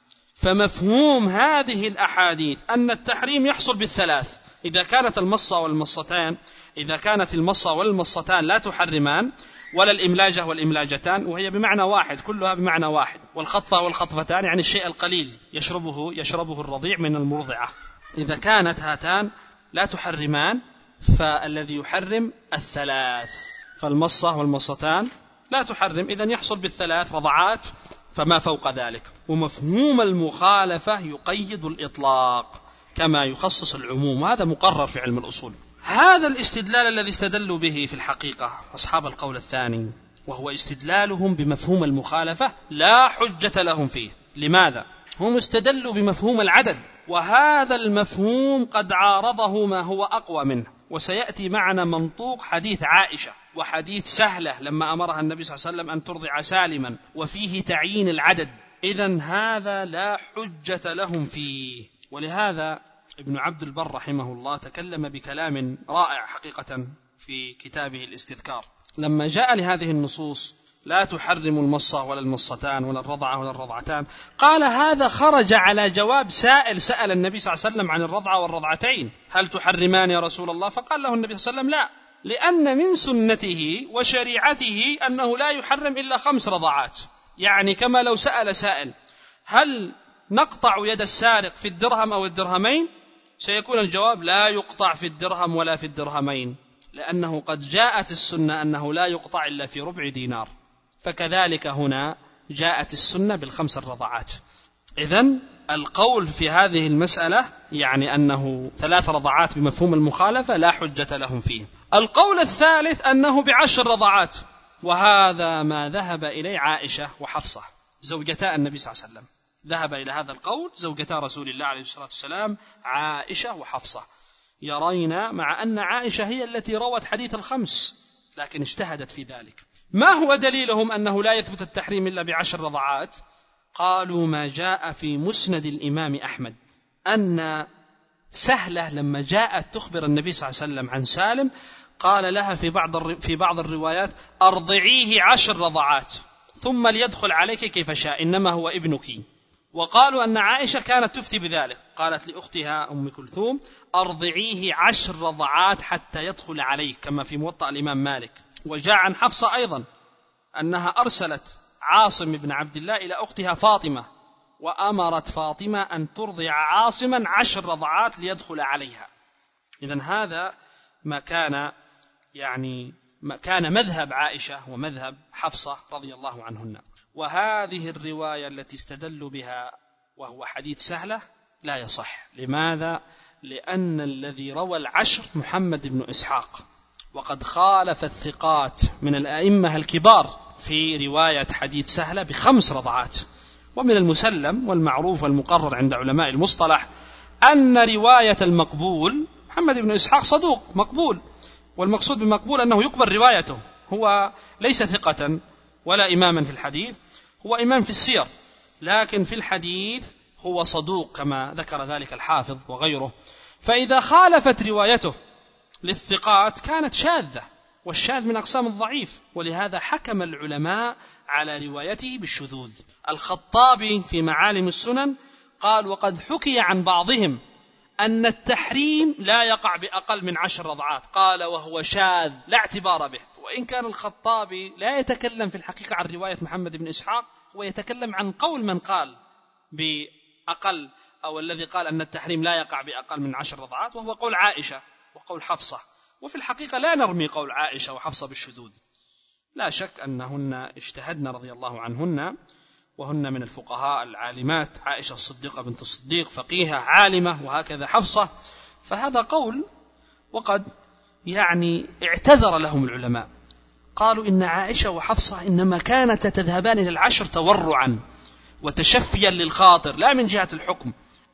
فمفهوم هذه الأحاديث أن التحريم يحصل بالثلاث. إذا كانت المصة والمصتان إذا كانت المصة والمصتان لا تحرمان، ولا الإملاجة والإملاجتان، وهي بمعنى واحد، كلها بمعنى واحد، والخطفة والخطفتان يعني الشيء القليل يشربه يشربه الرضيع من المرضعة. إذا كانت هاتان لا تحرمان فالذي يحرم الثلاث، فالمصة والمصتان لا تحرم، إذن يحصل بالثلاث رضعات فما فوق ذلك. ومفهوم المخالفة يقيد الإطلاق كما يخصص العموم، هذا مقرر في علم الأصول. هذا الاستدلال الذي استدلوا به في الحقيقة أصحاب القول الثاني، وهو استدلالهم بمفهوم المخالفة، لا حجة لهم فيه. لماذا؟ هم استدلوا بمفهوم العدد، وهذا المفهوم قد عارضه ما هو أقوى منه، وسيأتي معنا منطوق حديث عائشة وحديث سهلة لما أمرها النبي صلى الله عليه وسلم أن ترضع سالما، وفيه تعيين العدد. إذن هذا لا حجة لهم فيه. ولهذا ابن عبد البر رحمه الله تكلم بكلام رائع حقيقة في كتابه الاستذكار لما جاء لهذه النصوص: لا تحرم المصة ولا المصتان ولا الرضعة ولا الرضعتان. قال هذا خرج على جواب سائل سأل النبي صلى الله عليه وسلم عن الرضعة والرضعتين: هل تحرمان يا رسول الله؟ فقال له النبي صلى الله عليه وسلم: لا، لأن من سنته وشريعته أنه لا يحرم إلا خمس رضعات. يعني كما لو سأل سائل: هل نقطع يد السارق في الدرهم أو الدرهمين؟ سيكون الجواب: لا يقطع في الدرهم ولا في الدرهمين، لأنه قد جاءت السنة أنه لا يقطع إلا في ربع دينار. فكذلك هنا جاءت السنة بالخمس الرضعات. إذن القول في هذه المسألة يعني أنه ثلاث رضعات بمفهوم المخالفة لا حجة لهم فيه. القول الثالث أنه بعشر رضعات، وهذا ما ذهب إليه عائشة وحفصة زوجتا النبي صلى الله عليه وسلم. ذهب إلى هذا القول زوجتا رسول الله عليه الصلاة والسلام عائشة وحفصة، يرين مع أن عائشة هي التي روت حديث الخمس لكن اجتهدت في ذلك. ما هو دليلهم أنه لا يثبت التحريم إلا بعشر رضعات؟ قالوا ما جاء في مسند الإمام أحمد أن سهلة لما جاءت تخبر النبي صلى الله عليه وسلم عن سالم قال لها في بعض في بعض الروايات: أرضعيه عشر رضعات ثم ليدخل عليك كيف شاء، إنما هو ابنك. وقالوا أن عائشة كانت تفتي بذلك، قالت لأختها أم كلثوم: أرضعيه عشر رضعات حتى يدخل عليك، كما في موطأ الإمام مالك. وجاء عن حفصة أيضا أنها أرسلت عاصم بن عبد الله إلى أختها فاطمة وأمرت فاطمة أن ترضع عاصما عشر رضعات ليدخل عليها. إذن هذا ما كان يعني ما كان مذهب عائشة ومذهب حفصة رضي الله عنهن. وهذه الرواية التي استدلوا بها وهو حديث سهلة لا يصح. لماذا؟ لأن الذي روى العشر محمد بن إسحاق، وقد خالف الثقات من الأئمة الكبار في رواية حديث سهلة بخمس رضعات. ومن المسلم والمعروف والمقرر عند علماء المصطلح أن رواية المقبول، محمد بن إسحاق صدوق مقبول، والمقصود بمقبول أنه يقبل روايته، هو ليس ثقة ولا إماما في الحديث، هو إمام في السير، لكن في الحديث هو صدوق كما ذكر ذلك الحافظ وغيره. فإذا خالفت روايته للثقات كانت شاذة، والشاذ من أقسام الضعيف، ولهذا حكم العلماء على روايته بالشذوذ. الخطابي في معالم السنن قال: وقد حكي عن بعضهم أن التحريم لا يقع بأقل من عشر رضعات، قال وهو شاذ لا اعتبار به. وإن كان الخطابي لا يتكلم في الحقيقة عن رواية محمد بن إسحاق، هو يتكلم عن قول من قال بأقل، أو الذي قال أن التحريم لا يقع بأقل من عشر رضعات، وهو قول عائشة وقول حفصة. وفي الحقيقة لا نرمي قول عائشة وحفصة بالشذوذ، لا شك أنهن اجتهدن رضي الله عنهن، وهن من الفقهاء العالمات، عائشة الصديقة بنت الصديق فقيهة عالمة، وهكذا حفصة. فهذا قول، وقد يعني اعتذر لهم العلماء، قالوا إن عائشة وحفصة إنما كانت تذهبان إلى العشر تورعا وتشفيا للخاطر لا من جهة الحكم،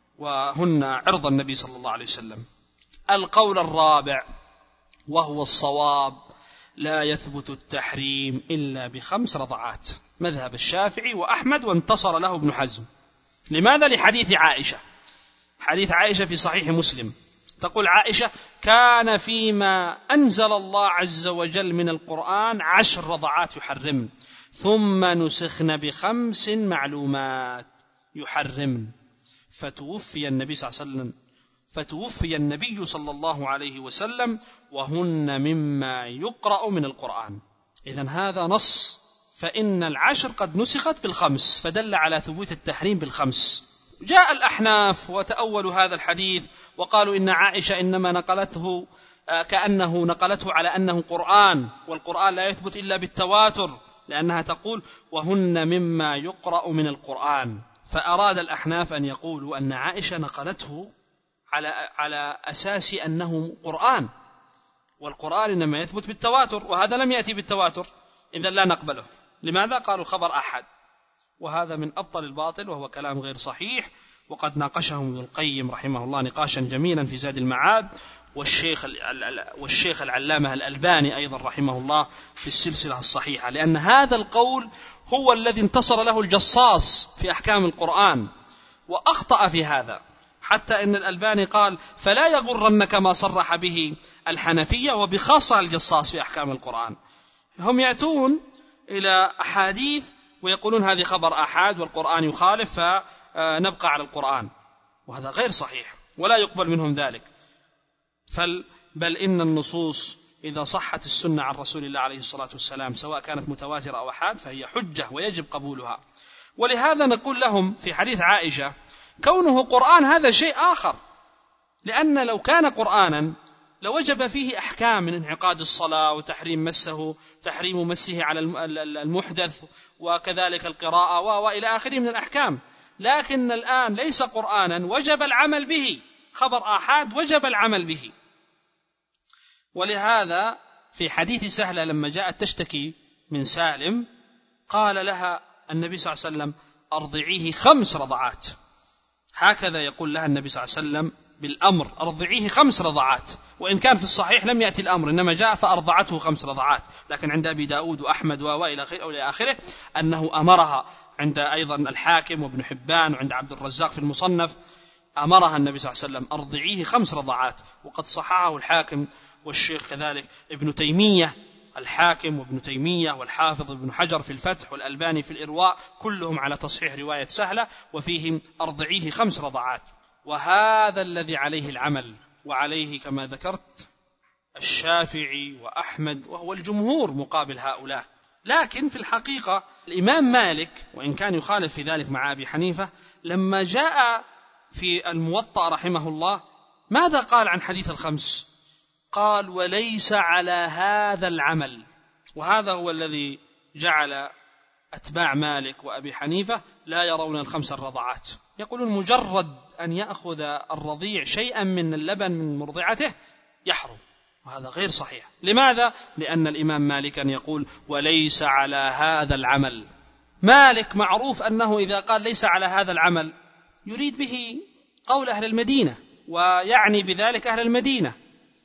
وهن عرض النبي صلى الله عليه وسلم. القول الرابع وهو الصواب: لا يثبت التحريم إلا بخمس رضعات، مذهب الشافعي وأحمد، وانتصر له ابن حزم. لماذا؟ لحديث عائشة، حديث عائشة في صحيح مسلم، تقول عائشة: كان فيما أنزل الله عز وجل من القرآن عشر رضعات يحرمن، ثم نسخن بخمس معلومات يحرمن، فتوفي النبي صلى الله عليه وسلم فتوفي النبي صلى الله عليه وسلم وهن مما يقرأ من القرآن. إذن هذا نص، فإن العشر قد نسخت بالخمس، فدل على ثبوت التحريم بالخمس. جاء الأحناف وتأولوا هذا الحديث وقالوا إن عائشة إنما نقلته كأنه نقلته على أنه قرآن، والقرآن لا يثبت إلا بالتواتر، لأنها تقول وهن مما يقرأ من القرآن. فأراد الأحناف أن يقولوا أن عائشة نقلته على على أساس أنه قرآن، والقرآن إنما يثبت بالتواتر، وهذا لم يأتي بالتواتر، إذا لا نقبله. لماذا؟ قالوا خبر أحد، وهذا من أبطل الباطل، وهو كلام غير صحيح، وقد ناقشهم ابن القيم رحمه الله نقاشا جميلا في زاد المعاد، والشيخ والشيخ العلامة الألباني أيضا رحمه الله في السلسلة الصحيحة، لأن هذا القول هو الذي انتصر له الجصاص في أحكام القرآن، وأخطأ في هذا، حتى إن الألباني قال: فلا يغرنك ما صرح به الحنفية وبخاصة الجصاص في أحكام القرآن. هم يأتون إلى أحاديث ويقولون هذه خبر أحد والقرآن يخالف، فنبقى على القرآن، وهذا غير صحيح ولا يقبل منهم ذلك. بل إن النصوص إذا صحت السنة عن رسول الله عليه الصلاة والسلام، سواء كانت متواترة أو أحاد، فهي حجة ويجب قبولها. ولهذا نقول لهم في حديث عائشة كونه قرآن هذا شيء آخر، لأن لو كان قرآنا لوجب فيه أحكام من انعقاد الصلاة وتحريم مسه تحريم مسه على المحدث، وكذلك القراءة وإلى آخره من الأحكام، لكن الآن ليس قرآنا وجب العمل به، خبر آحاد وجب العمل به. ولهذا في حديث سهلة لما جاءت تشتكي من سالم قال لها النبي صلى الله عليه وسلم: أرضعيه خمس رضعات. هكذا يقول لها النبي صلى الله عليه وسلم بالأمر: أرضعيه خمس رضعات. وإن كان في الصحيح لم يأتي الأمر، إنما جاء فأرضعته خمس رضعات، لكن عند أبي داود وأحمد وإلى آخره أنه أمرها، عند أيضا الحاكم وابن حبان وعند عبد الرزاق في المصنف، أمرها النبي صلى الله عليه وسلم: أرضعيه خمس رضعات. وقد صححه الحاكم والشيخ كذلك ابن تيمية، الحاكم وابن تيمية والحافظ ابن حجر في الفتح والألباني في الإرواء، كلهم على تصحيح رواية سهلة، وفيهم أرضعيه خمس رضعات. وهذا الذي عليه العمل، وعليه كما ذكرت الشافعي وأحمد، وهو الجمهور مقابل هؤلاء. لكن في الحقيقة الإمام مالك، وإن كان يخالف في ذلك مع أبي حنيفة، لما جاء في الموطأ رحمه الله ماذا قال عن حديث الخمس؟ قال: وليس على هذا العمل. وهذا هو الذي جعل أتباع مالك وأبي حنيفة لا يرون الخمس الرضعات، يقولون مجرد أن يأخذ الرضيع شيئا من اللبن من مرضعته يحرم، وهذا غير صحيح. لماذا؟ لأن الإمام مالك يقول وليس على هذا العمل. مالك معروف أنه إذا قال ليس على هذا العمل يريد به قول أهل المدينة، ويعني بذلك أهل المدينة.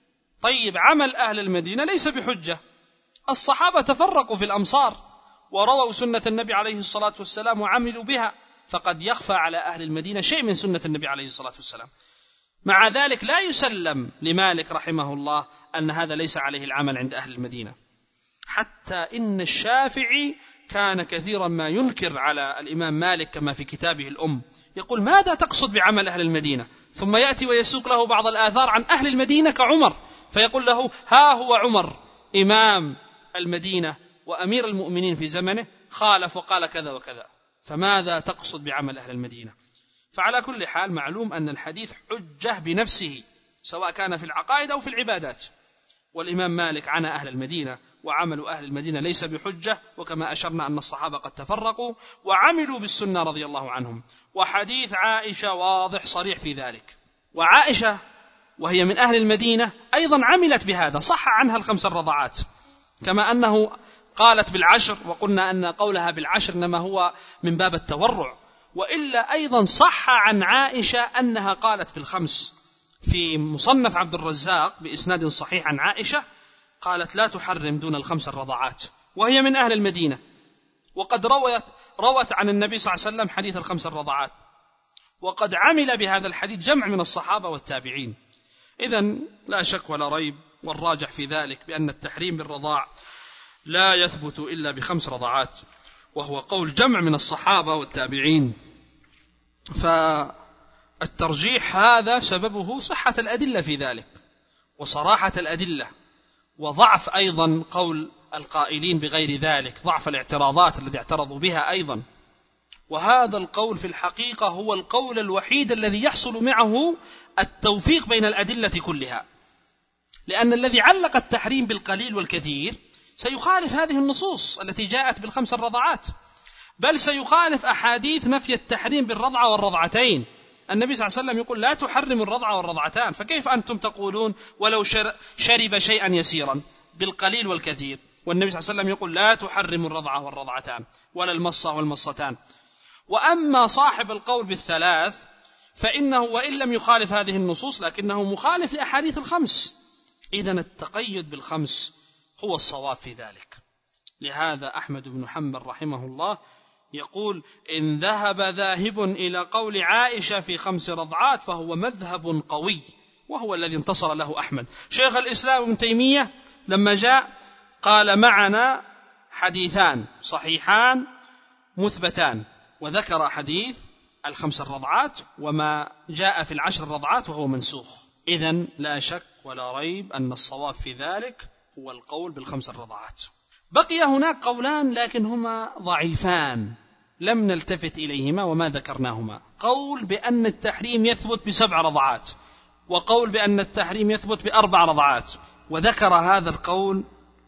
طيب عمل أهل المدينة ليس بحجة، الصحابة تفرقوا في الأمصار ورووا سنة النبي عليه الصلاة والسلام وعملوا بها، فقد يخفى على أهل المدينة شيء من سنة النبي عليه الصلاة والسلام. مع ذلك لا يسلم لمالك رحمه الله أن هذا ليس عليه العمل عند أهل المدينة، حتى إن الشافعي كان كثيرا ما ينكر على الإمام مالك كما في كتابه الأم، يقول ماذا تقصد بعمل أهل المدينة؟ ثم يأتي ويسوق له بعض الآثار عن أهل المدينة كعمر، فيقول له ها هو عمر إمام المدينة وأمير المؤمنين في زمنه خالف وقال كذا وكذا، فماذا تقصد بعمل أهل المدينة؟ فعلى كل حال معلوم أن الحديث حجة بنفسه سواء كان في العقائد أو في العبادات، والإمام مالك عنا أهل المدينة وعمل أهل المدينة ليس بحجة، وكما أشرنا أن الصحابة قد تفرقوا وعملوا بالسنة رضي الله عنهم، وحديث عائشة واضح صريح في ذلك. وعائشة وهي من أهل المدينة أيضا عملت بهذا، صح عنها الخمس الرضعات، كما أنه قالت بالعشر، وقلنا أن قولها بالعشر إنما هو من باب التورع، وإلا أيضا صح عن عائشة أنها قالت بالخمس. في مصنف عبد الرزاق بإسناد صحيح عن عائشة قالت لا تحرم دون الخمس الرضعات، وهي من أهل المدينة، وقد روت, روت عن النبي صلى الله عليه وسلم حديث الخمس الرضعات، وقد عمل بهذا الحديث جمع من الصحابة والتابعين. إذن لا شك ولا ريب، والراجح في ذلك بأن التحريم بالرضاع لا يثبت إلا بخمس رضعات، وهو قول جمع من الصحابة والتابعين. فالترجيح هذا سببه صحة الأدلة في ذلك وصراحة الأدلة، وضعف أيضا قول القائلين بغير ذلك، ضعف الاعتراضات الذي اعترضوا بها أيضا. وهذا القول في الحقيقة هو القول الوحيد الذي يحصل معه التوفيق بين الأدلة كلها، لأن الذي علق التحريم بالقليل والكثير سيخالف هذه النصوص التي جاءت بالخمس الرضعات، بل سيخالف أحاديث نفي التحريم بالرضعة والرضعتين. النبي صلى الله عليه وسلم يقول لا تحرم الرضعة والرضعتان، فكيف أنتم تقولون ولو شرب شيئا يسيرا بالقليل والكثير؟ والنبي صلى الله عليه وسلم يقول لا تحرم الرضعة والرضعتان ولا المصة والمصتان. وأما صاحب القول بالثلاث فإنه وإن لم يخالف هذه النصوص لكنه مخالف لأحاديث الخمس، إذن التقيد بالخمس هو الصواب في ذلك. لهذا أحمد بن حنبل رحمه الله يقول إن ذهب ذاهب إلى قول عائشة في خمس رضعات فهو مذهب قوي، وهو الذي انتصر له أحمد. شيخ الإسلام ابن تيمية لما جاء قال معنا حديثان صحيحان مثبتان، وذكر حديث الخمس الرضعات وما جاء في العشر الرضعات وهو منسوخ. إذن لا شك ولا ريب أن الصواب في ذلك هو القول بالخمس الرضعات. بقي هناك قولان لكن هما ضعيفان لم نلتفت إليهما وما ذكرناهما، قول بأن التحريم يثبت بسبع رضعات، وقول بأن التحريم يثبت بأربع رضعات. وذكر هذا القول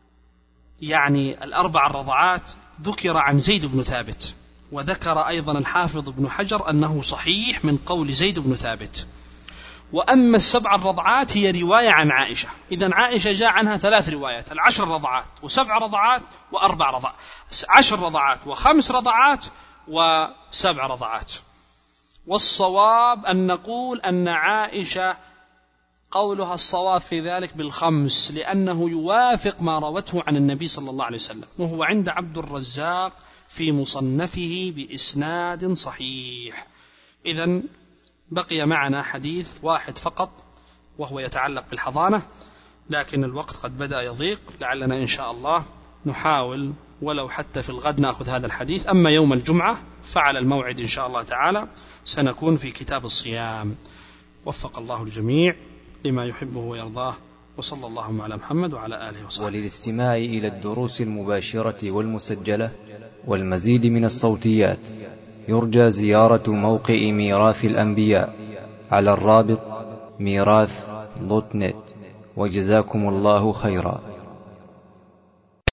يعني الأربع الرضعات ذكر عن زيد بن ثابت، وذكر أيضا الحافظ ابن حجر أنه صحيح من قول زيد بن ثابت. وأما السبع الرضعات هي رواية عن عائشة، إذن عائشة جاء عنها ثلاث روايات، العشر رضعات وسبع رضعات وأربع رضعات، عشر رضعات وخمس رضعات وسبع رضعات. والصواب أن نقول أن عائشة قولها الصواب في ذلك بالخمس، لأنه يوافق ما روته عن النبي صلى الله عليه وسلم، وهو عند عبد الرزاق في مصنفه بإسناد صحيح. إذن بقي معنا حديث واحد فقط وهو يتعلق بالحضانة، لكن الوقت قد بدأ يضيق، لعلنا إن شاء الله نحاول ولو حتى في الغد نأخذ هذا الحديث. أما يوم الجمعة فعلى الموعد إن شاء الله تعالى سنكون في كتاب الصيام. وفق الله الجميع لما يحبه ويرضاه، وصلى الله على محمد وعلى آله وصحبه. وللاستماع إلى الدروس المباشرة والمسجلة والمزيد من الصوتيات يرجى زيارة موقع ميراث الأنبياء على الرابط ميراث دوت نت. وجزاكم الله خيرا.